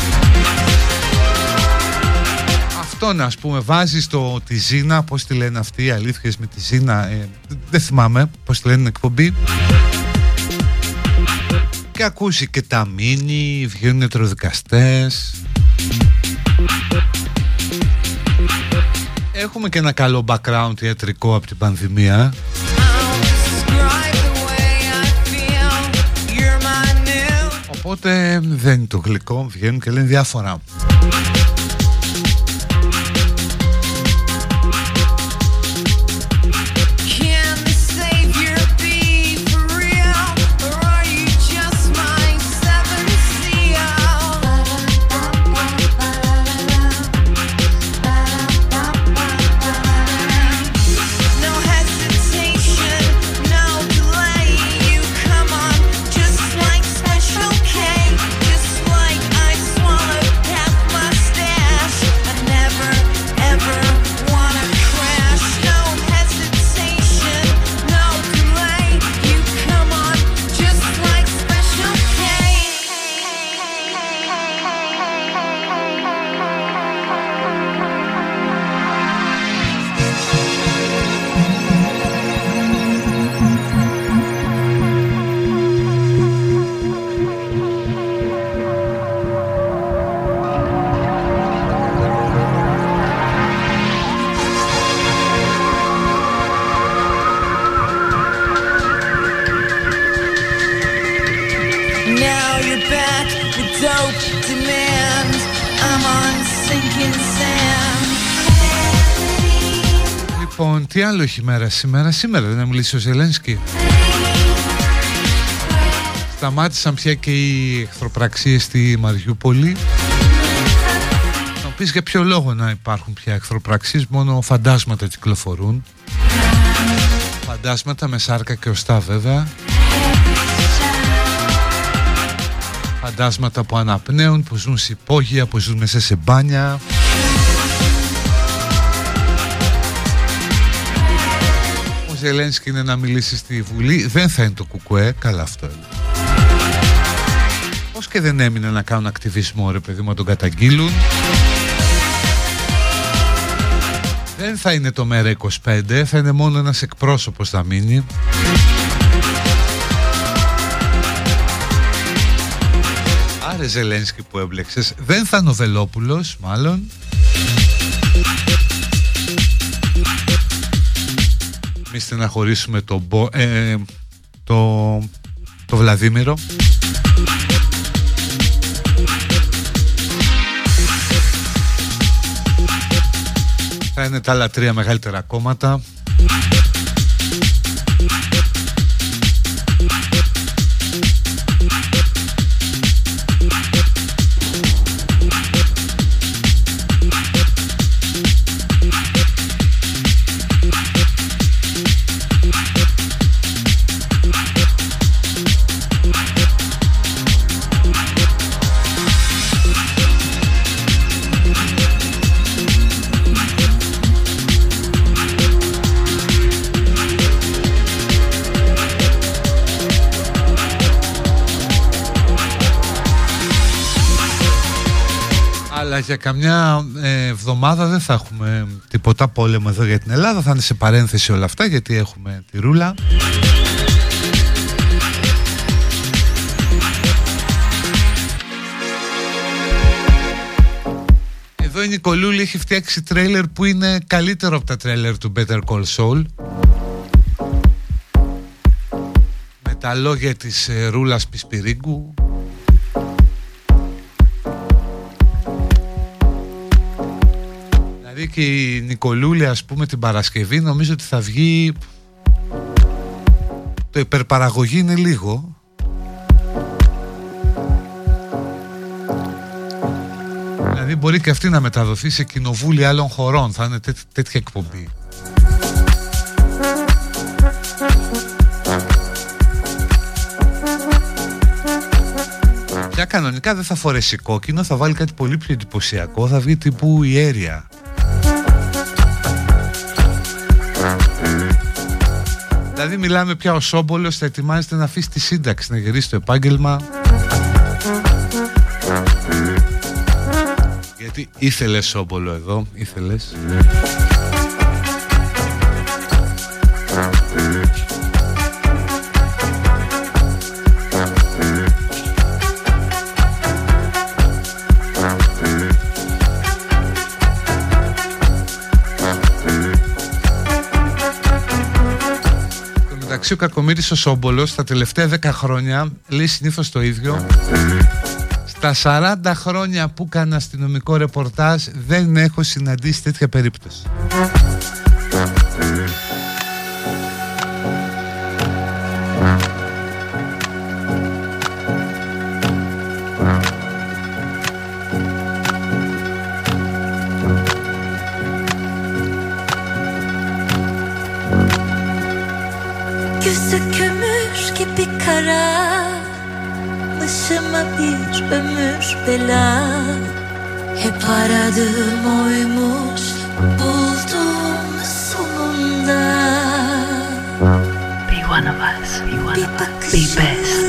αυτό να, ας πούμε, βάζεις το, τη Ζήνα, πώς τη λένε αυτοί οι αλήθειες με τη Ζήνα, ε, δεν θυμάμαι πώς τη λένε εκπομπή, και ακούσει και τα μίνι, βγαίνουν νετροδικαστές. Έχουμε και ένα καλό background ιατρικό από την πανδημία. Οπότε δεν είναι το γλυκό, βγαίνουν και λένε διάφορα. Okay. Λοιπόν, τι άλλο έχει μέρα σήμερα? Σήμερα δεν μιλήσει ο Ζελένσκι. Σταμάτησαν πια και οι εχθροπραξίες στη Μαριούπολη. Να πεις για ποιο λόγο να υπάρχουν πια εχθροπραξίες? Μόνο φαντάσματα κυκλοφορούν. Φαντάσματα με σάρκα και οστά βέβαια. Φαντάσματα που αναπνέουν, που ζουν σε υπόγεια, που ζουν μέσα σε μπάνια. Ο Ζελένσκι είναι να μιλήσει στη Βουλή. Δεν θα είναι το κουκουέ, καλά αυτό έλεγε. Πώς και δεν έμεινε να κάνουν ακτιβισμό, ρε παιδί μου, να τον καταγγείλουν. Δεν θα είναι το Μέρα είκοσι πέντε, θα είναι μόνο ένας εκπρόσωπος θα μείνει. Άρε Ζελένσκι που έμπλεξες. Δεν θα είναι ο Βελόπουλος, μάλλον. Μη στεναχωρήσουμε το, ε, το, το Βλαδίμηρο. Θα είναι τα άλλα τρία μεγαλύτερα κόμματα. Αλλά για καμιά ε, εβδομάδα δεν θα έχουμε τίποτα πόλεμο εδώ για την Ελλάδα. Θα είναι σε παρένθεση όλα αυτά γιατί έχουμε τη ρούλα. Εδώ η Νικολούλη έχει φτιάξει τρέιλερ που είναι καλύτερο από τα τρέιλερ του Better Call Saul. Με τα λόγια της ε, Ρούλας Πισπυρίγκου. Και η Νικολούλη, ας πούμε, την Παρασκευή νομίζω ότι θα βγει. Το υπερπαραγωγή είναι λίγο. Δηλαδή μπορεί και αυτή να μεταδοθεί σε κοινοβούλια άλλων χωρών. Θα είναι τέ, τέτοια εκπομπή. Για κανονικά δεν θα φορέσει κόκκινο, θα βάλει κάτι πολύ πιο εντυπωσιακό. Θα βγει τύπου ιέρια. Δηλαδή μιλάμε πια ο Σόμπολος θα ετοιμάζεται να αφήσει τη σύνταξη, να γυρίσει το επάγγελμα. Γιατί ήθελες Σόμπολο εδώ, ήθελες. Ο Κακομοίρης ο Σόμπολος τα τελευταία δέκα χρόνια λέει συνήθως το ίδιο. Στα σαράντα χρόνια που έκανα αστυνομικό ρεπορτάζ δεν έχω συναντήσει τέτοια περίπτωση. Başıma bir ömür bela. Hep aradığım oymuş, buldum sonunda. Be one of us, be one of us, be best.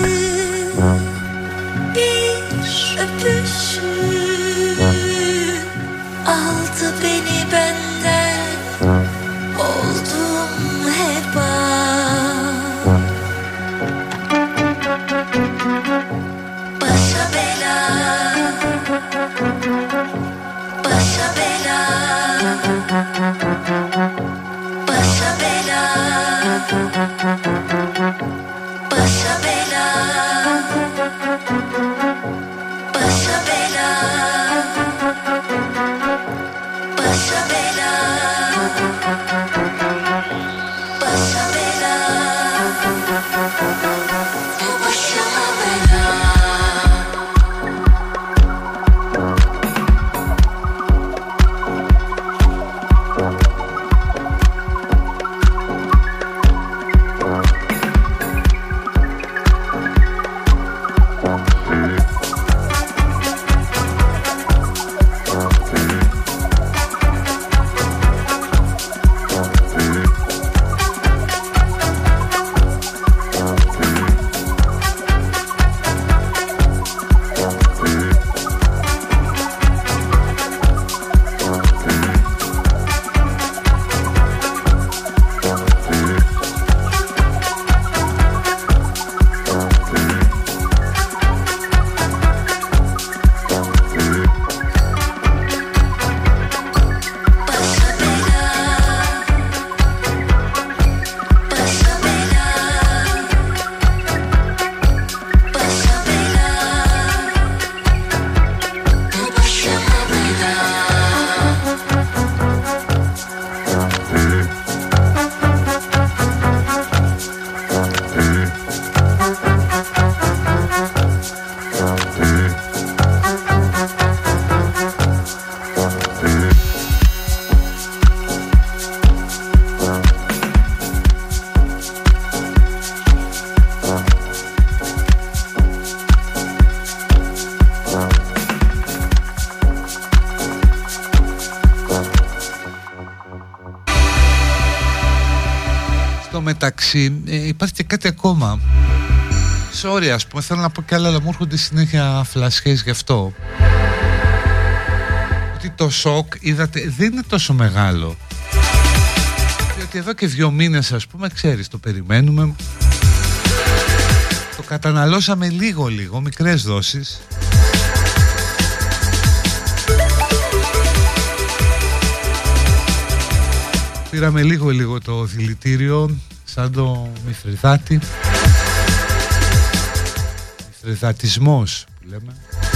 Bir öpüşün aldı beni benden. Oldum heba. Başa bela, başa bela, başa bela, başa bela, başa bela, başa bela. Στο μεταξύ ε, υπάρχει και κάτι ακόμα. Sorry, ας πούμε, θέλω να πω κι άλλα, αλλά μου έρχονται συνέχεια φλασιές γι' αυτό. Ότι το σοκ, είδατε, δεν είναι τόσο μεγάλο. Διότι εδώ και δύο μήνες, ας πούμε, ξέρεις, το περιμένουμε. Το καταναλώσαμε λίγο-λίγο, μικρές δόσεις. Πήραμε λίγο-λίγο το δηλητήριο, σαν το Μηθριδάτη. Μηθριδατισμός που λέμε.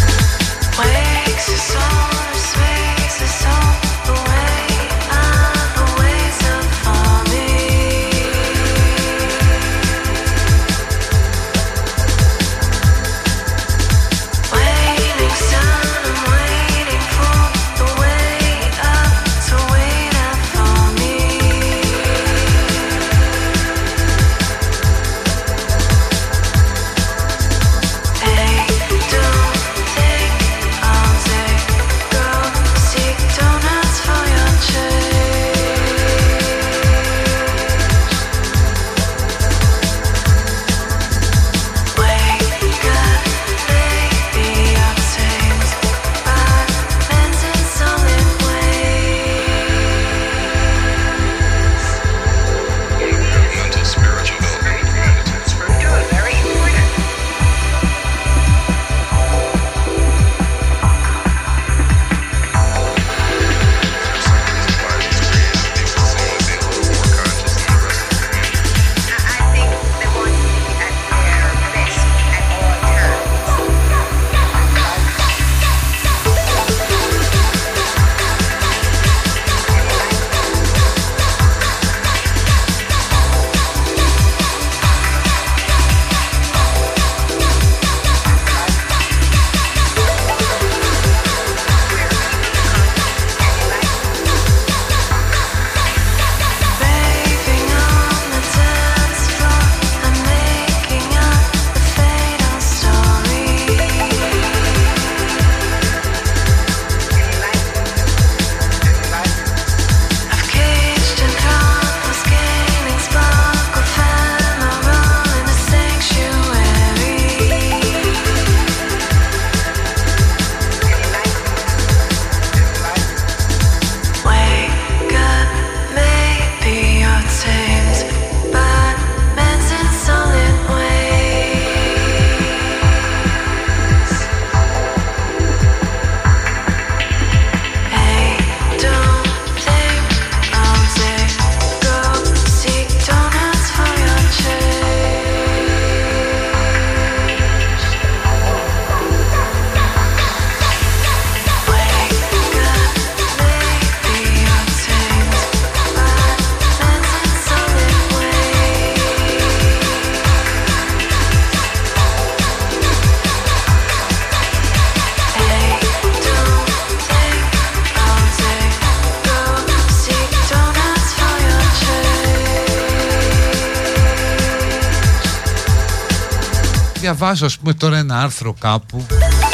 Διαβάζω, ας πούμε, τώρα ένα άρθρο κάπου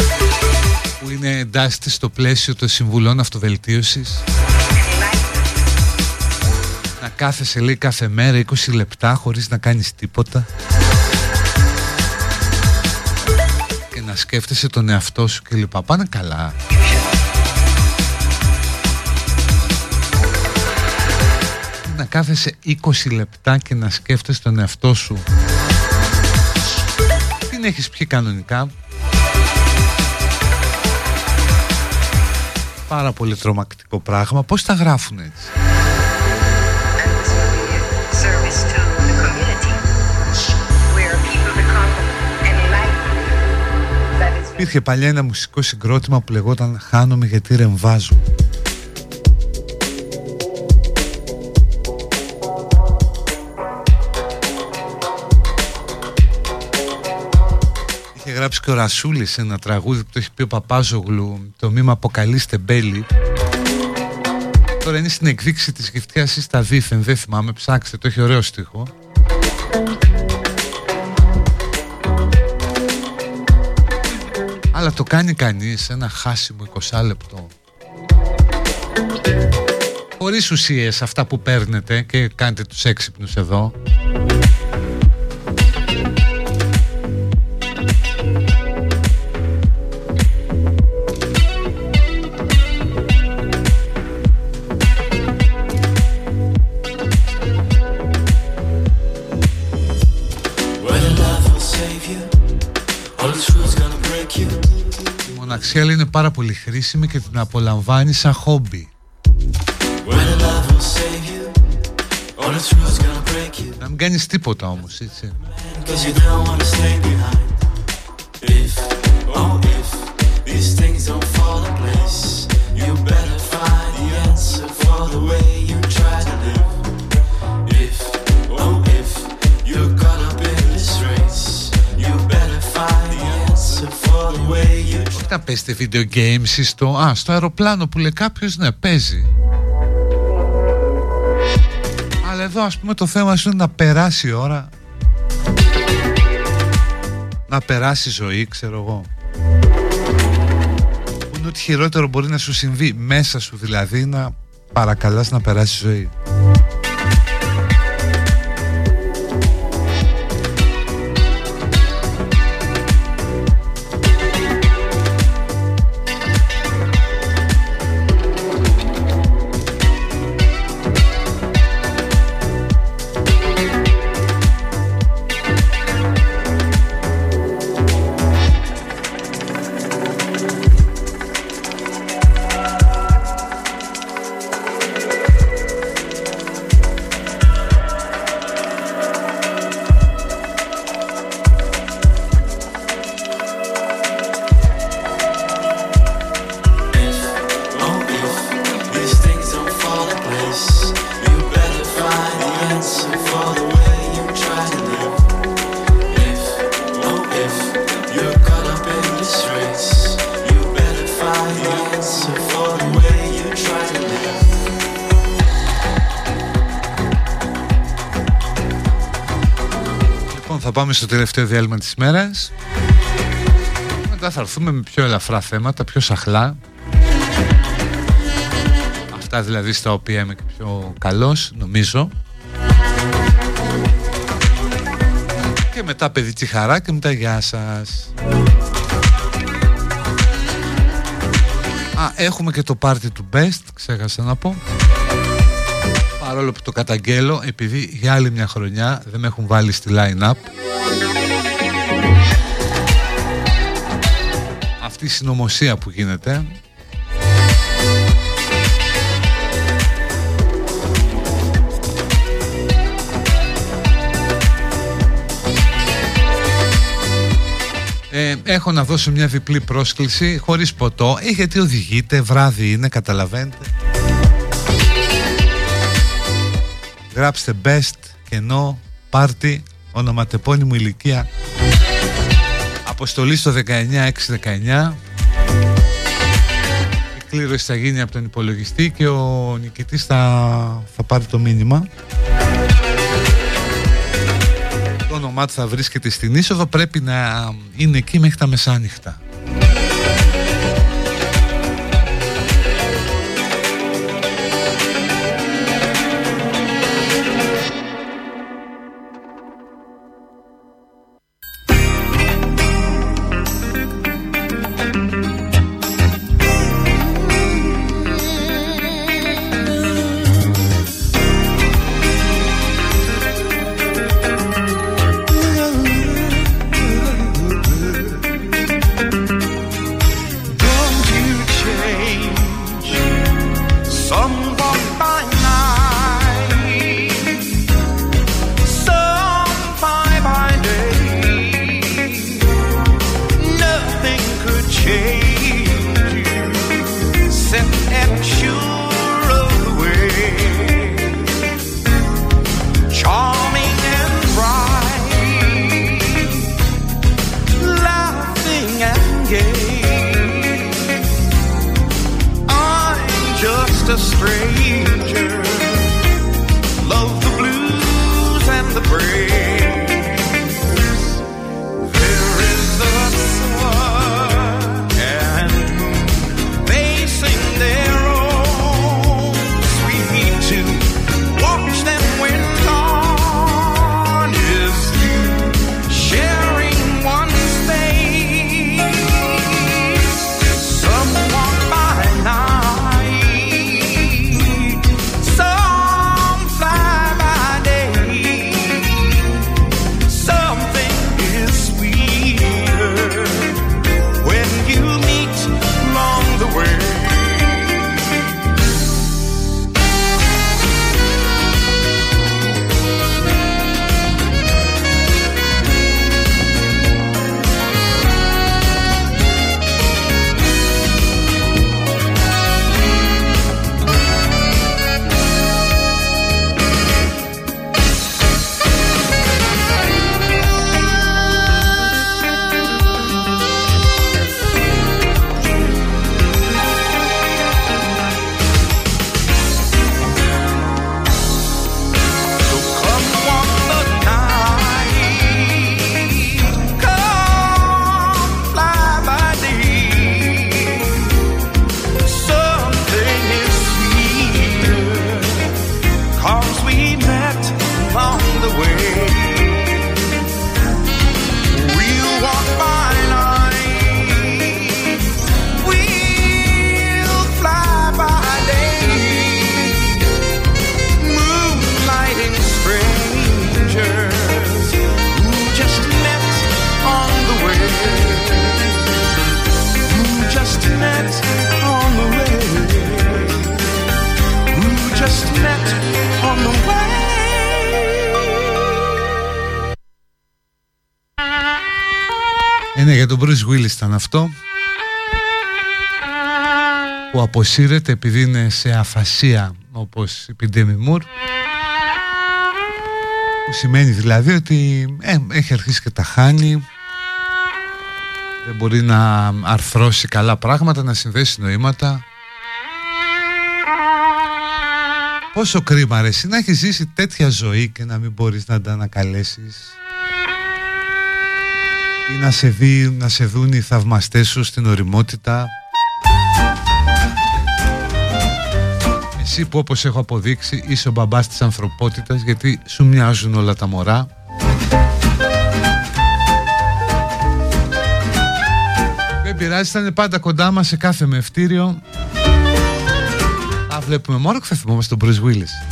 που είναι εντάσσεται στο πλαίσιο των συμβουλών αυτοβελτίωσης. Να κάθεσαι, λέει, κάθε μέρα είκοσι λεπτά χωρίς να κάνεις τίποτα και να σκέφτεσαι τον εαυτό σου και λοιπά. Πάνε καλά. Να κάθεσαι είκοσι λεπτά και να σκέφτεσαι τον εαυτό σου. Δεν έχεις πιει κανονικά. Πάρα πολύ τρομακτικό πράγμα. Πώς τα γράφουν έτσι? Υπήρχε παλιά ένα μουσικό συγκρότημα που λεγόταν «Χάνομαι γιατί ρεμβάζω». Είχε γράψει και ο Ρασούλης ένα τραγούδι που το έχει πει ο Παπάζογλου, το μήμα «Αποκαλείστε Μπέλη». Τώρα είναι στην εκδίκηση της Γυφτιάς ή στα Δήθεν, δεν θυμάμαι, ψάξτε, το έχει ωραίο στίχο. Αλλά το κάνει κανείς ένα χάσιμο είκοσι λεπτό χωρίς ουσίες αυτά που παίρνετε και κάνετε τους έξυπνους εδώ. Η μοναξία είναι πάρα πολύ χρήσιμη και την απολαμβάνει σαν χόμπι. Να μην κάνεις τίποτα όμως, έτσι. Όχι να παίζετε video games στο, α, στο αεροπλάνο που λέει κάποιος, ναι, παίζει. Αλλά εδώ ας πούμε το θέμα σου είναι να περάσει η ώρα, να περάσει η ζωή, ξέρω εγώ. Που είναι ότι χειρότερο μπορεί να σου συμβεί μέσα σου, δηλαδή να παρακαλάς να περάσει η ζωή. Πάμε στο τελευταίο διάλειμμα της ημέρας. Μετά θα έρθουμε με πιο ελαφρά θέματα, πιο σαχλά. Αυτά δηλαδή στα οποία είμαι και πιο καλός, νομίζω. Και μετά παιδική χαρά και μετά γεια σας. Α, έχουμε και το πάρτι του Best, ξέχασα να πω. Παρόλο που το καταγγέλλω, επειδή για άλλη μια χρονιά δεν με έχουν βάλει στη line-up. Αυτή η συνωμοσία που γίνεται. Ε, έχω να δώσω μια διπλή πρόσκληση χωρίς ποτό, ε, γιατί οδηγείτε, βράδυ είναι, καταλαβαίνετε. Γράψτε Best, κενό, πάρτι, ονοματεπώνυμου, ηλικία. Αποστολή στο δεκαεννιά έξι δεκαεννιά. Η κλήρωση θα γίνει από τον υπολογιστή και ο νικητής θα, θα πάρει το μήνυμα. Το όνομά του θα βρίσκεται στην είσοδο, πρέπει να είναι εκεί μέχρι τα μεσάνυχτα. Sweet ναι, για τον Bruce Willis ήταν αυτό, που αποσύρεται επειδή είναι σε αφασία όπως είπε η Demi Moore, που σημαίνει δηλαδή ότι ε, έχει αρχίσει και τα χάνει, δεν μπορεί να αρθρώσει καλά πράγματα, να συνδέσει νοήματα. Πόσο κρίμα ρε εσύ να έχεις ζήσει τέτοια ζωή και να μην μπορείς να τα ανακαλέσεις, ή να σε, δει, να σε δουν οι θαυμαστές σου στην ωριμότητα. Εσύ που, όπως έχω αποδείξει, είσαι ο μπαμπάς της ανθρωπότητας, γιατί σου μοιάζουν όλα τα μωρά. Δεν πειράζει, θα είναι πάντα κοντά μας σε κάθε μευτήριο. Α, βλέπουμε μόνο και θα θυμόμαστε τον Bruce Willis.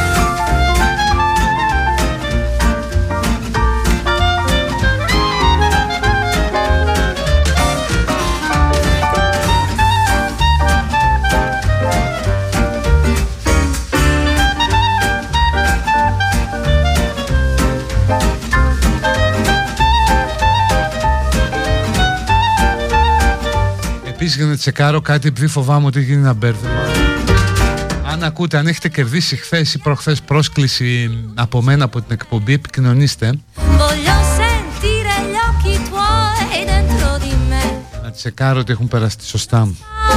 Επίσης, για να τσεκάρω κάτι, επειδή φοβάμαι ότι γίνει ένα μπέρδεμα. Αν ακούτε, αν έχετε κερδίσει χθες ή προχθές πρόσκληση από μένα από την εκπομπή, επικοινωνήστε. Να τσεκάρω ότι έχουν περαστεί σωστά.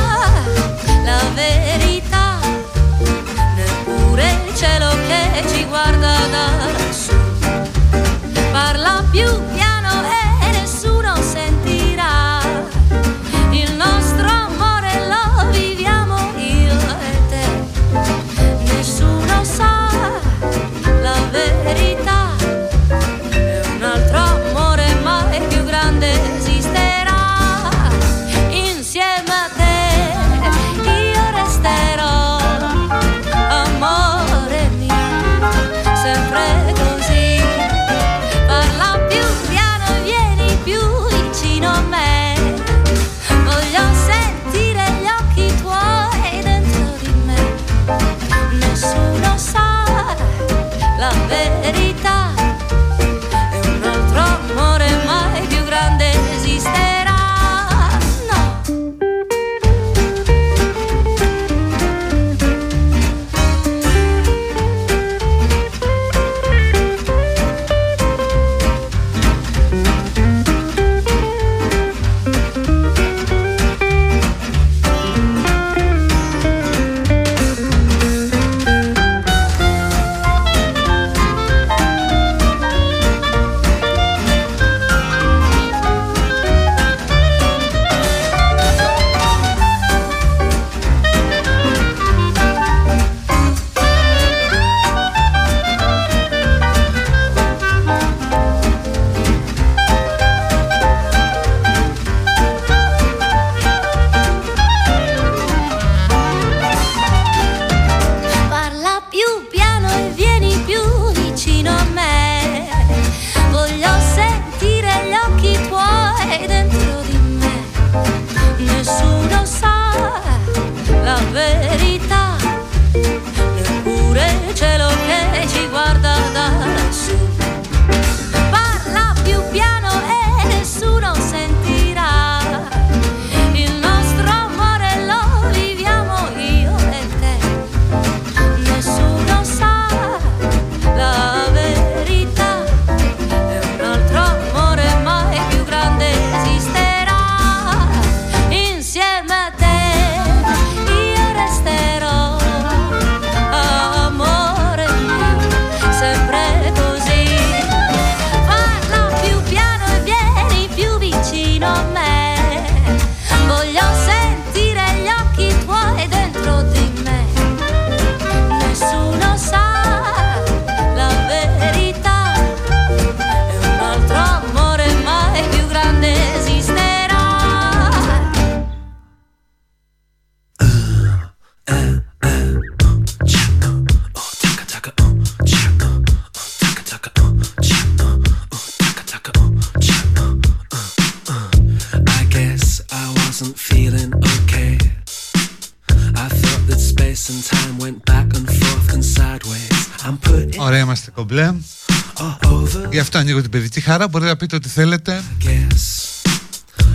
Ωραία, είμαστε κομπλέ. Γι' αυτό ανοίγω την παιδική χαρά. Μπορείτε να πείτε ό,τι θέλετε.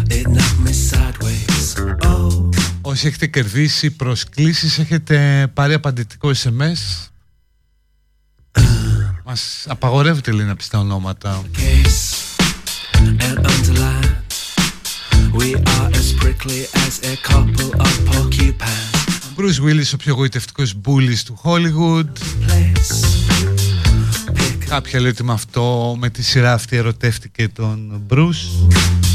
Όσοι έχετε κερδίσει προσκλήσεις, έχετε πάρει απαντητικό ες εμ ες. Μας απαγορεύεται, λέει, να πεις τα ονόματα. Bruce Willis, ο πιο γοητευτικός μπούλης του Hollywood. Κάποια λέει ότι με αυτό, με τη σειρά αυτή ερωτεύτηκε τον Bruce.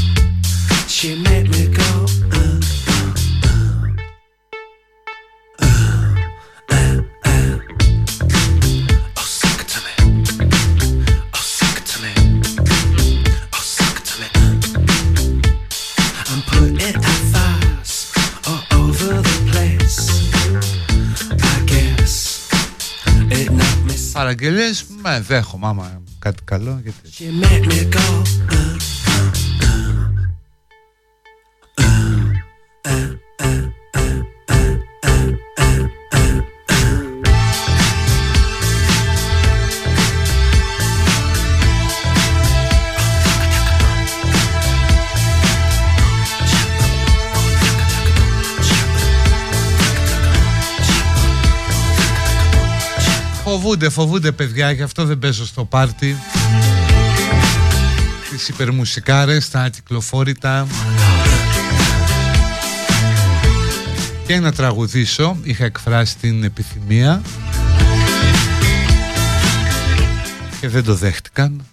Παραγγελίες, με δέχομαι άμα κάτι καλό, γιατί... Φοβούνται, φοβούνται παιδιά, γι' αυτό δεν παίζω στο πάρτι. Τις υπερμουσικάρες, τα κυκλοφόρητα. Και να τραγουδήσω, είχα εκφράσει την επιθυμία και δεν το δέχτηκαν.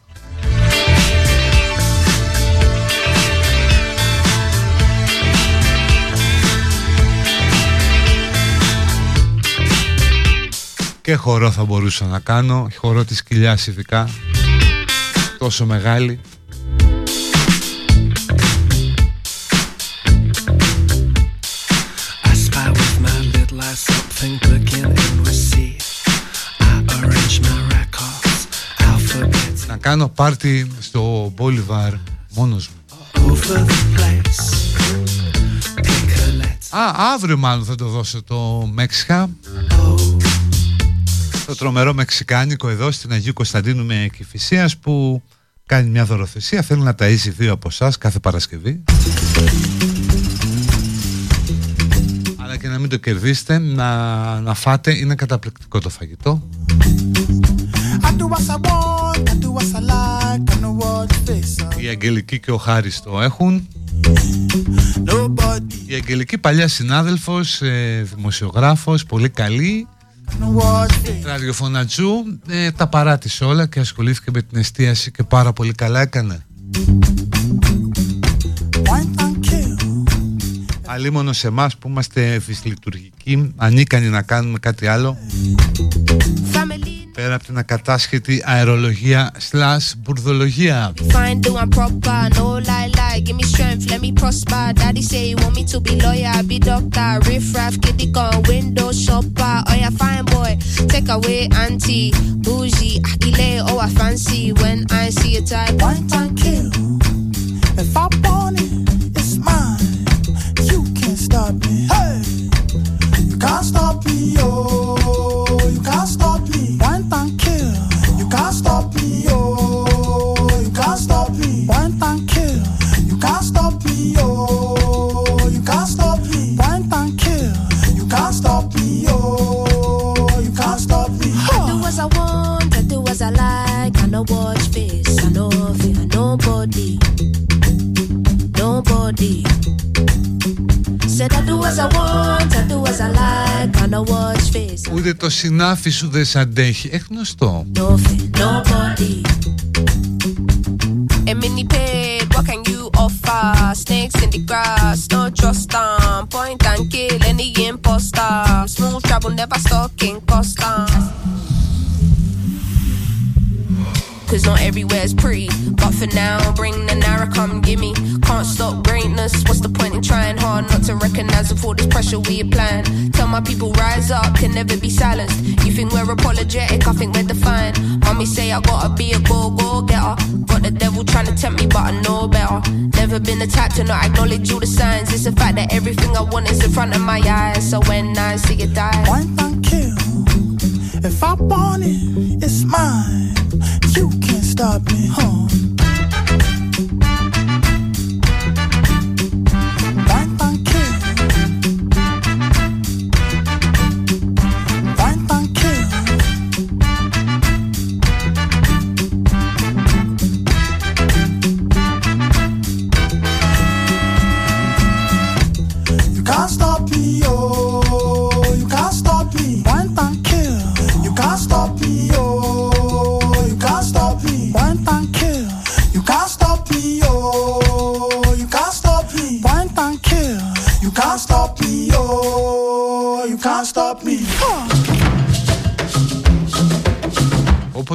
Και χορό θα μπορούσα να κάνω, χορό της κοιλιάς ειδικά, τόσο μεγάλη. Να κάνω πάρτι στο Μπόλιβαρ μόνος μου. Α, αύριο μάλλον θα το δώσω το Μέξικα. Το τρομερό μεξικάνικο εδώ στην Αγίου Κωνσταντίνου με Κηφισίας, που κάνει μια δωροθεσία, θέλει να ταΐζει δύο από εσάς κάθε Παρασκευή. Αλλά και να μην το κερδίσετε, να, να φάτε, είναι καταπληκτικό το φαγητό. Η Αγγελική και ο Χάρης το έχουν. Η Αγγελική παλιά συνάδελφος, ε, δημοσιογράφος, πολύ καλή, ραδιοφωνατζού, ε, τα παράτησε όλα και ασχολήθηκε με την εστίαση και πάρα πολύ καλά έκανε. Αλλήμωνο σε εμάς που είμαστε δυσλειτουργικοί, ανίκανοι να κάνουμε κάτι άλλο πέρα από την ακατάσχετη αερολογία σλας μπουρδολογία. Stop me, hey! You can't stop me, oh! You can't stop me. One time kill. You can't stop me, oh! You can't stop me. One time kill. You can't stop me, oh! You can't stop me. One time kill. You can't stop me, oh! You can't stop me. I do as I want, I do as I like. I know watch face, I know fear nobody, nobody. Ούτε το συνάφι σου δεν σ' αντέχει. Έχει γνωστό. What can you offer? Snakes in the grass, no trust them. Point and kill any imposter. Smooth travel, never stalking custom. Cause not everywhere's pretty, but for now, bring the Nara, come gimme. Can't stop greatness, what's the point in trying hard not to recognize with all this pressure we applying? Tell my people rise up, can never be silenced. You think we're apologetic, I think we're defiant. Mommy say I gotta be a go-go-getter. Got the devil trying to tempt me, but I know better. Never been the type to not acknowledge all the signs. It's the fact that everything I want is in front of my eyes. So when I see it die, one time kill. If I want it, it's mine. You can't stop me, huh?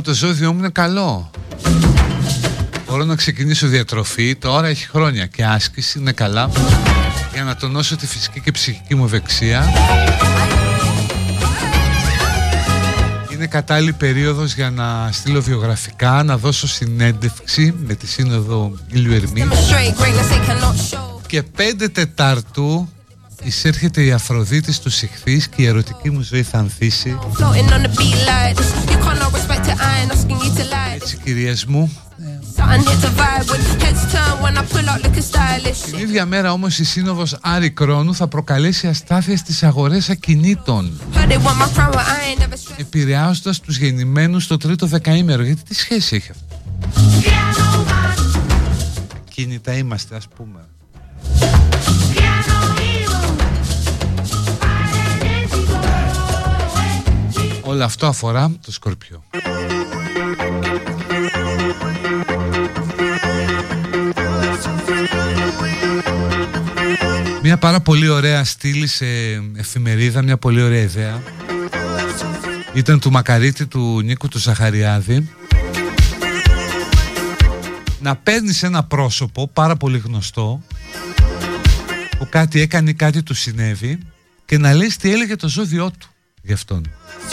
το ζώδιό μου είναι καλό. Μπορώ να ξεκινήσω διατροφή, τώρα έχει χρόνια, και άσκηση, είναι καλά, για να τονώσω τη φυσική και ψυχική μου ευεξία. Είναι κατάλληλη περίοδος για να στείλω βιογραφικά, να δώσω συνέντευξη με τη Σύνοδο Ήλιου Ερμή. Και πέντε Τετάρτου εισέρχεται η Αφροδίτης του Ιχθύς και η ερωτική μου ζωή θα ανθίσει. Έτσι, κυρίες μου. Την ίδια μέρα όμως η Σύνοδος Άρη Κρόνου θα προκαλέσει αστάθεια στις αγορές ακινήτων, επηρεάζοντας τους γεννημένους στο τρίτο δεκαήμερο. Γιατί τι σχέση έχει αυτό? Ακίνητα είμαστε, ας πούμε. Όλο αυτό αφορά το Σκορπιό. Μια πάρα πολύ ωραία στήλη σε εφημερίδα, μια πολύ ωραία ιδέα. Ήταν του Μακαρίτη, του Νίκου του Ζαχαριάδη. Να παίρνεις ένα πρόσωπο πάρα πολύ γνωστό που κάτι έκανε, κάτι του συνέβη, και να λες τι έλεγε το ζώδιό του γι' αυτόν.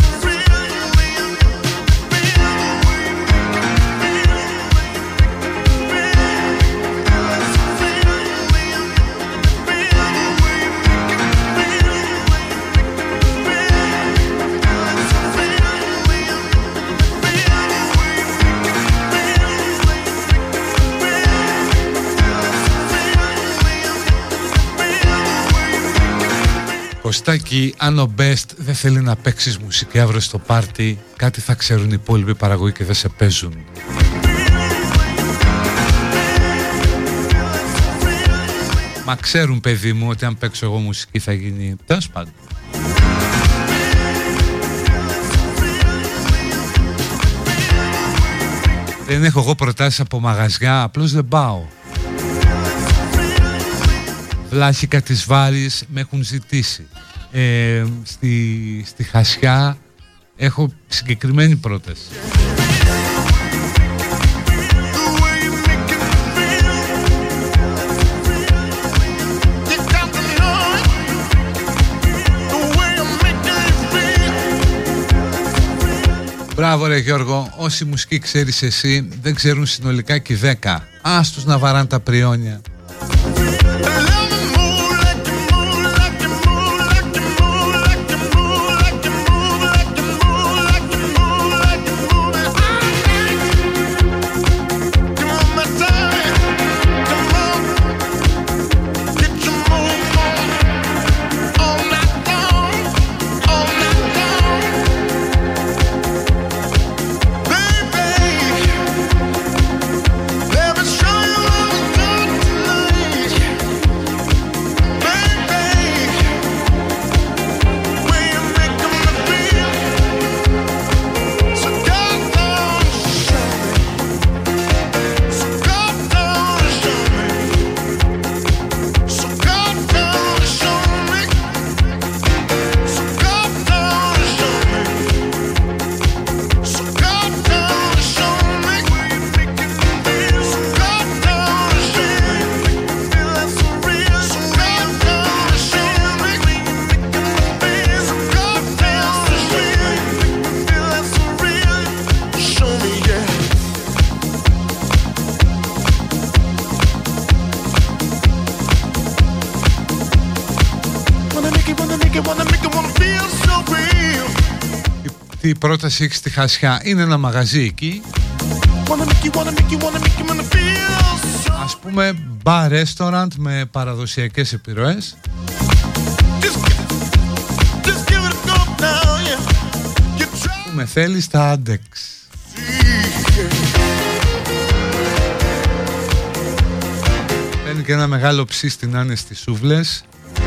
Κωστάκη, αν ο Best δεν θέλει να παίξεις μουσική αύριο στο πάρτι, κάτι θα ξέρουν οι υπόλοιποι παραγωγοί και δεν σε παίζουν. Μα ξέρουν, παιδί μου, ότι αν παίξω εγώ μουσική θα γίνει. Τέλος πάντων. Δεν έχω εγώ προτάσεις από μαγαζιά, απλώς δεν πάω. Βλάχικα της Βάρης με έχουν ζητήσει. Ε, στη, στη Χασιά έχω συγκεκριμένη πρόταση. Μπράβο ρε Γιώργο, όση μουσική ξέρεις εσύ δεν ξέρουν συνολικά και οι δέκα. Ας τους να βαράν τα πριόνια. Τι πρόταση έχει στη Χασιά? Είναι ένα μαγαζί εκεί, ας πούμε bar restaurant με παραδοσιακές επιρροές. Που με θέλει στα Άντεξ. Παίρνει και ένα μεγάλο ψήστη να είναι στις σούβλες.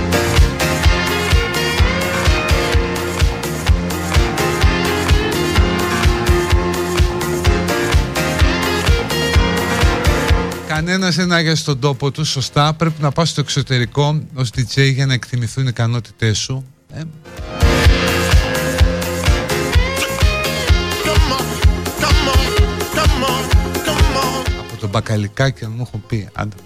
Κανένας δεν άγιασε στον τόπο του, σωστά. Πρέπει να πας στο εξωτερικό ως ντι τζέι για να εκτιμηθούν οι ικανότητές σου. Ε. μπακαλικάκι, αν μου έχουν πει. Άντε.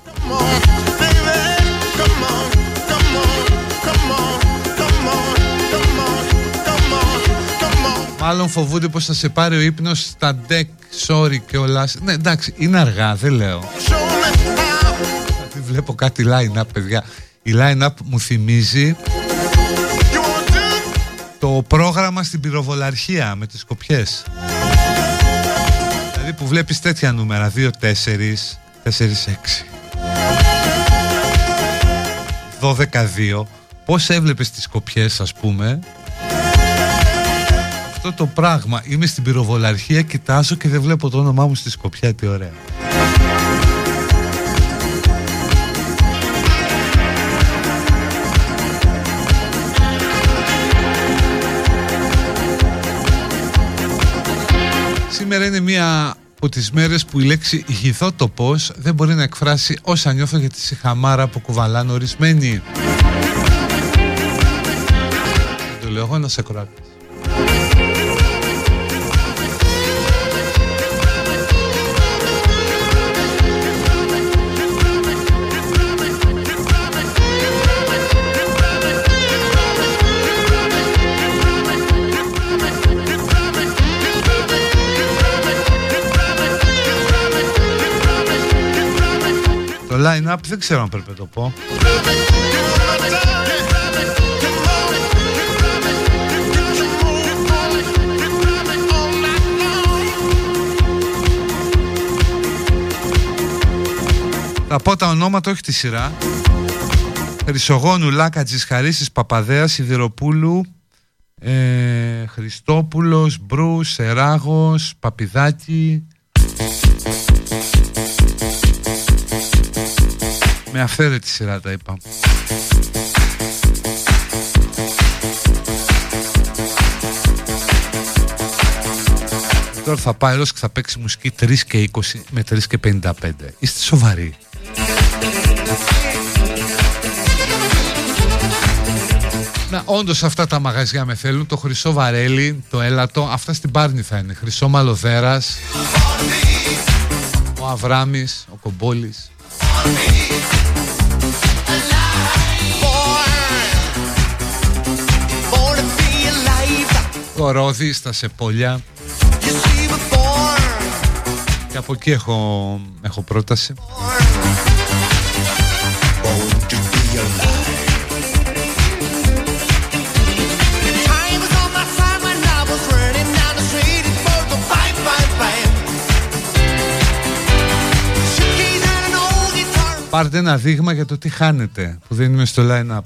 Μάλλον φοβούνται πως θα σε πάρει ο ύπνος στα deck, sorry και όλα. Ναι, εντάξει, είναι αργά, δεν λέω. Δεν βλέπω κάτι line-up, παιδιά. Η line-up μου θυμίζει το πρόγραμμα στην πυροβολαρχία με τις κοπιές. Δηλαδή που βλέπεις τέτοια νούμερα, δύο τέσσερα, τέσσερα έξι, δώδεκα δύο. Πώς έβλεπες τις κοπιές, ας πούμε. Αυτό το πράγμα, είμαι στην πυροβολαρχία, κοιτάζω και δεν βλέπω το όνομά μου στη σκοπιά, τι ωραία. Σήμερα είναι μία από τις μέρες που η λέξη γηθότοπος δεν μπορεί να εκφράσει όσα νιώθω για τη σιχαμάρα που κουβαλάνε ορισμένοι. Το λέω εγώ ένας ακροάτης. Το line-up δεν ξέρω αν πρέπει να το πω. Θα πω τα ονόματα, όχι τη σειρά. Χρυσογόνου, Λάκατζης, Χαρίσης, Παπαδέας, Σιδηροπούλου, ε, Χριστόπουλος, Μπρούς, Σεράγος, Παπιδάκη. Με αυθαίρετη σειρά τα είπα. Τώρα θα πάει και θα παίξει μουσική τρεις και είκοσι με τρεις και πενήντα πέντε. Είστε σοβαροί? Να, όντως αυτά τα μαγαζιά με θέλουν. Το χρυσό βαρέλι, το έλατο, αυτά στην Πάρνη θα είναι. Χρυσό Μαλοδέρας, ο Αβράμης, ο Κομπόλης. Το Ρόδι στα Σεπόλια. Και από εκεί έχω, έχω πρόταση. Πάρτε ένα δείγμα για το τι χάνετε που δεν είμαι στο line-up.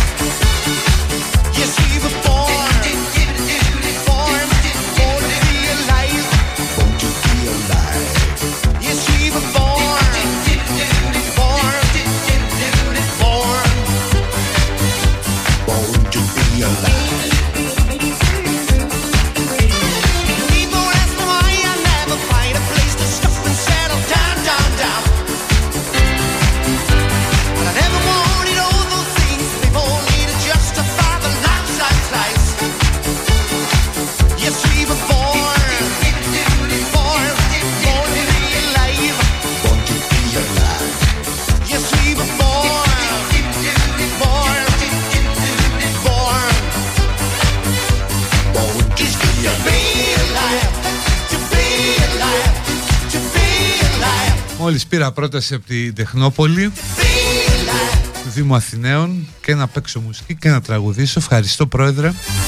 Μόλις πήρα πρόταση από την Τεχνόπολη του Δήμου Αθηναίων και να παίξω μουσική και να τραγουδήσω. Ευχαριστώ, Πρόεδρε.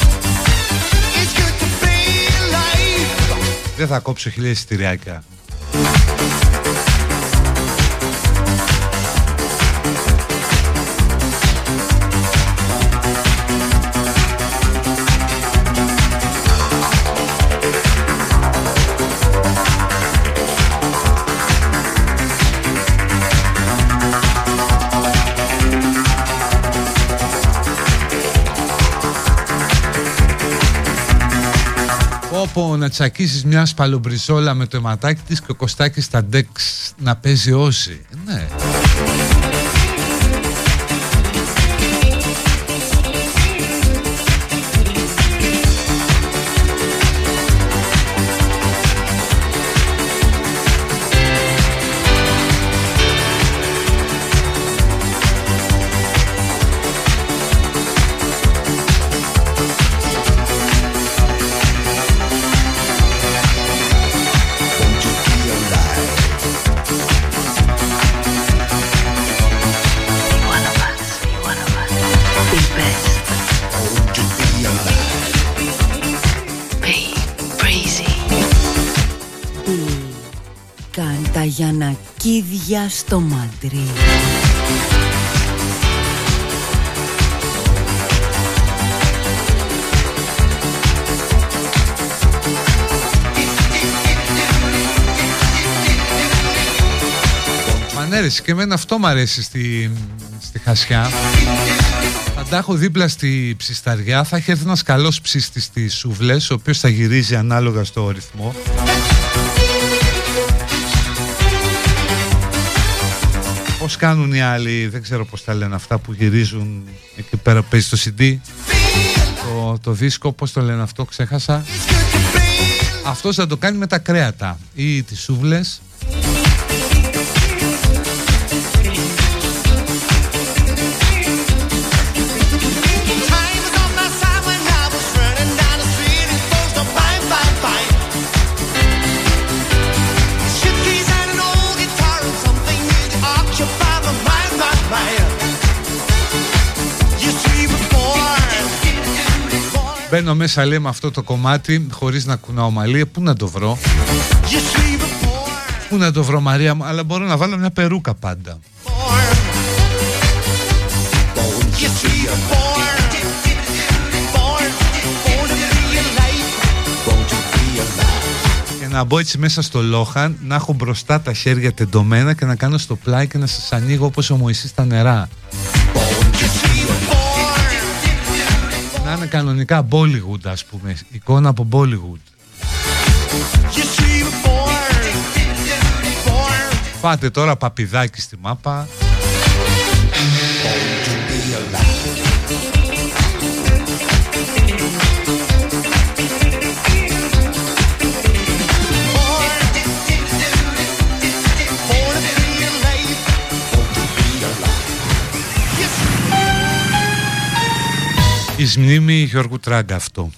Δεν θα κόψω χιλιάδες εισιτηριάκια. Όπου να τσακίσεις μια σπαλομπριζόλα με το αιματάκι της και ο Κωστάκης στα ντεξ να παίζει όζι. Ναι. Μπαγιανακίδια στο Μαντρί. Μ' αρέσει και εμένα αυτό μ' αρέσει στη, στη Χασιά. Θα τα έχω δίπλα στη ψισταριά. Θα έχει έρθει ένας καλός ψίστης στις σούβλες, ο οποίος θα γυρίζει ανάλογα στο ρυθμό. Πώς κάνουν οι άλλοι, δεν ξέρω πώς τα λένε αυτά που γυρίζουν εκεί πέρα, παίζει το σι ντι, το, το δίσκο, πώς το λένε αυτό, ξέχασα. Αυτός θα το κάνει με τα κρέατα ή τις σούβλες. Μπαίνω μέσα, λέει, με αυτό το κομμάτι χωρίς να κουνάω μαλλί. Πού να το βρω? Πού να το βρω, Μαρία μου? Αλλά μπορώ να βάλω μια περούκα πάντα. Και να μπω έτσι μέσα στο λόχαν, να έχω μπροστά τα χέρια τεντωμένα και να κάνω στο πλάι και να σας ανοίγω όπως ο Μωυσής τα νερά. Να είναι κανονικά Bollywood, ας πούμε, εικόνα από Bollywood. Πάτε τώρα παπηδάκι στη μάπα. Εις μνήμη Γιώργου Τράγκα αυτό.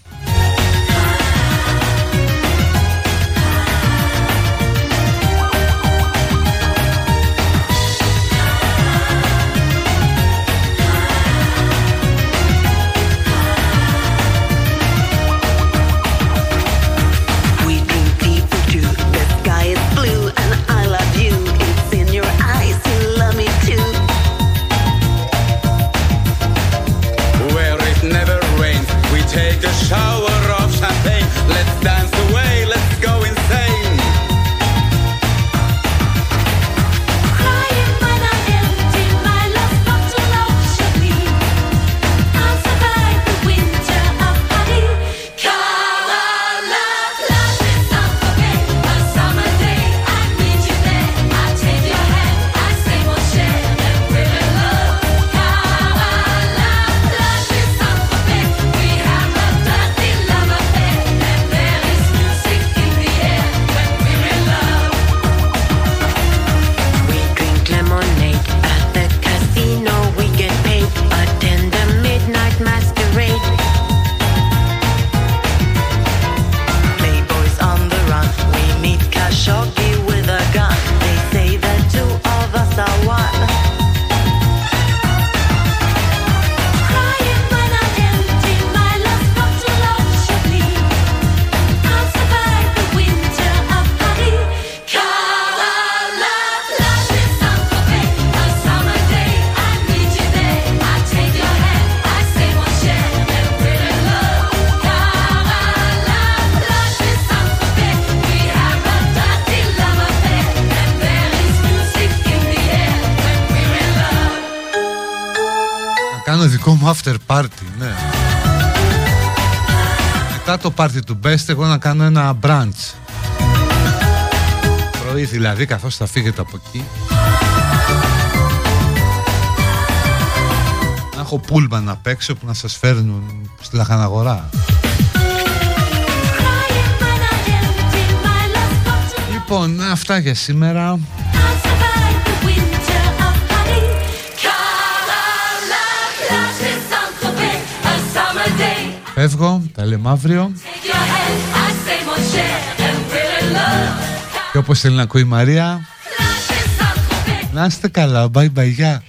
After party, ναι. Μετά το party του best, εγώ να κάνω ένα brunch. Πρωί δηλαδή, καθώς θα φύγετε από εκεί. Να έχω πούλμαν απ' έξω που να σας φέρνουν στη Λαχαναγορά. Λοιπόν, αυτά για σήμερα. Φεύγω, τα λέμε αύριο. Και όπως θέλει να ακούει η Μαρία, να είστε καλά, bye bye, γεια.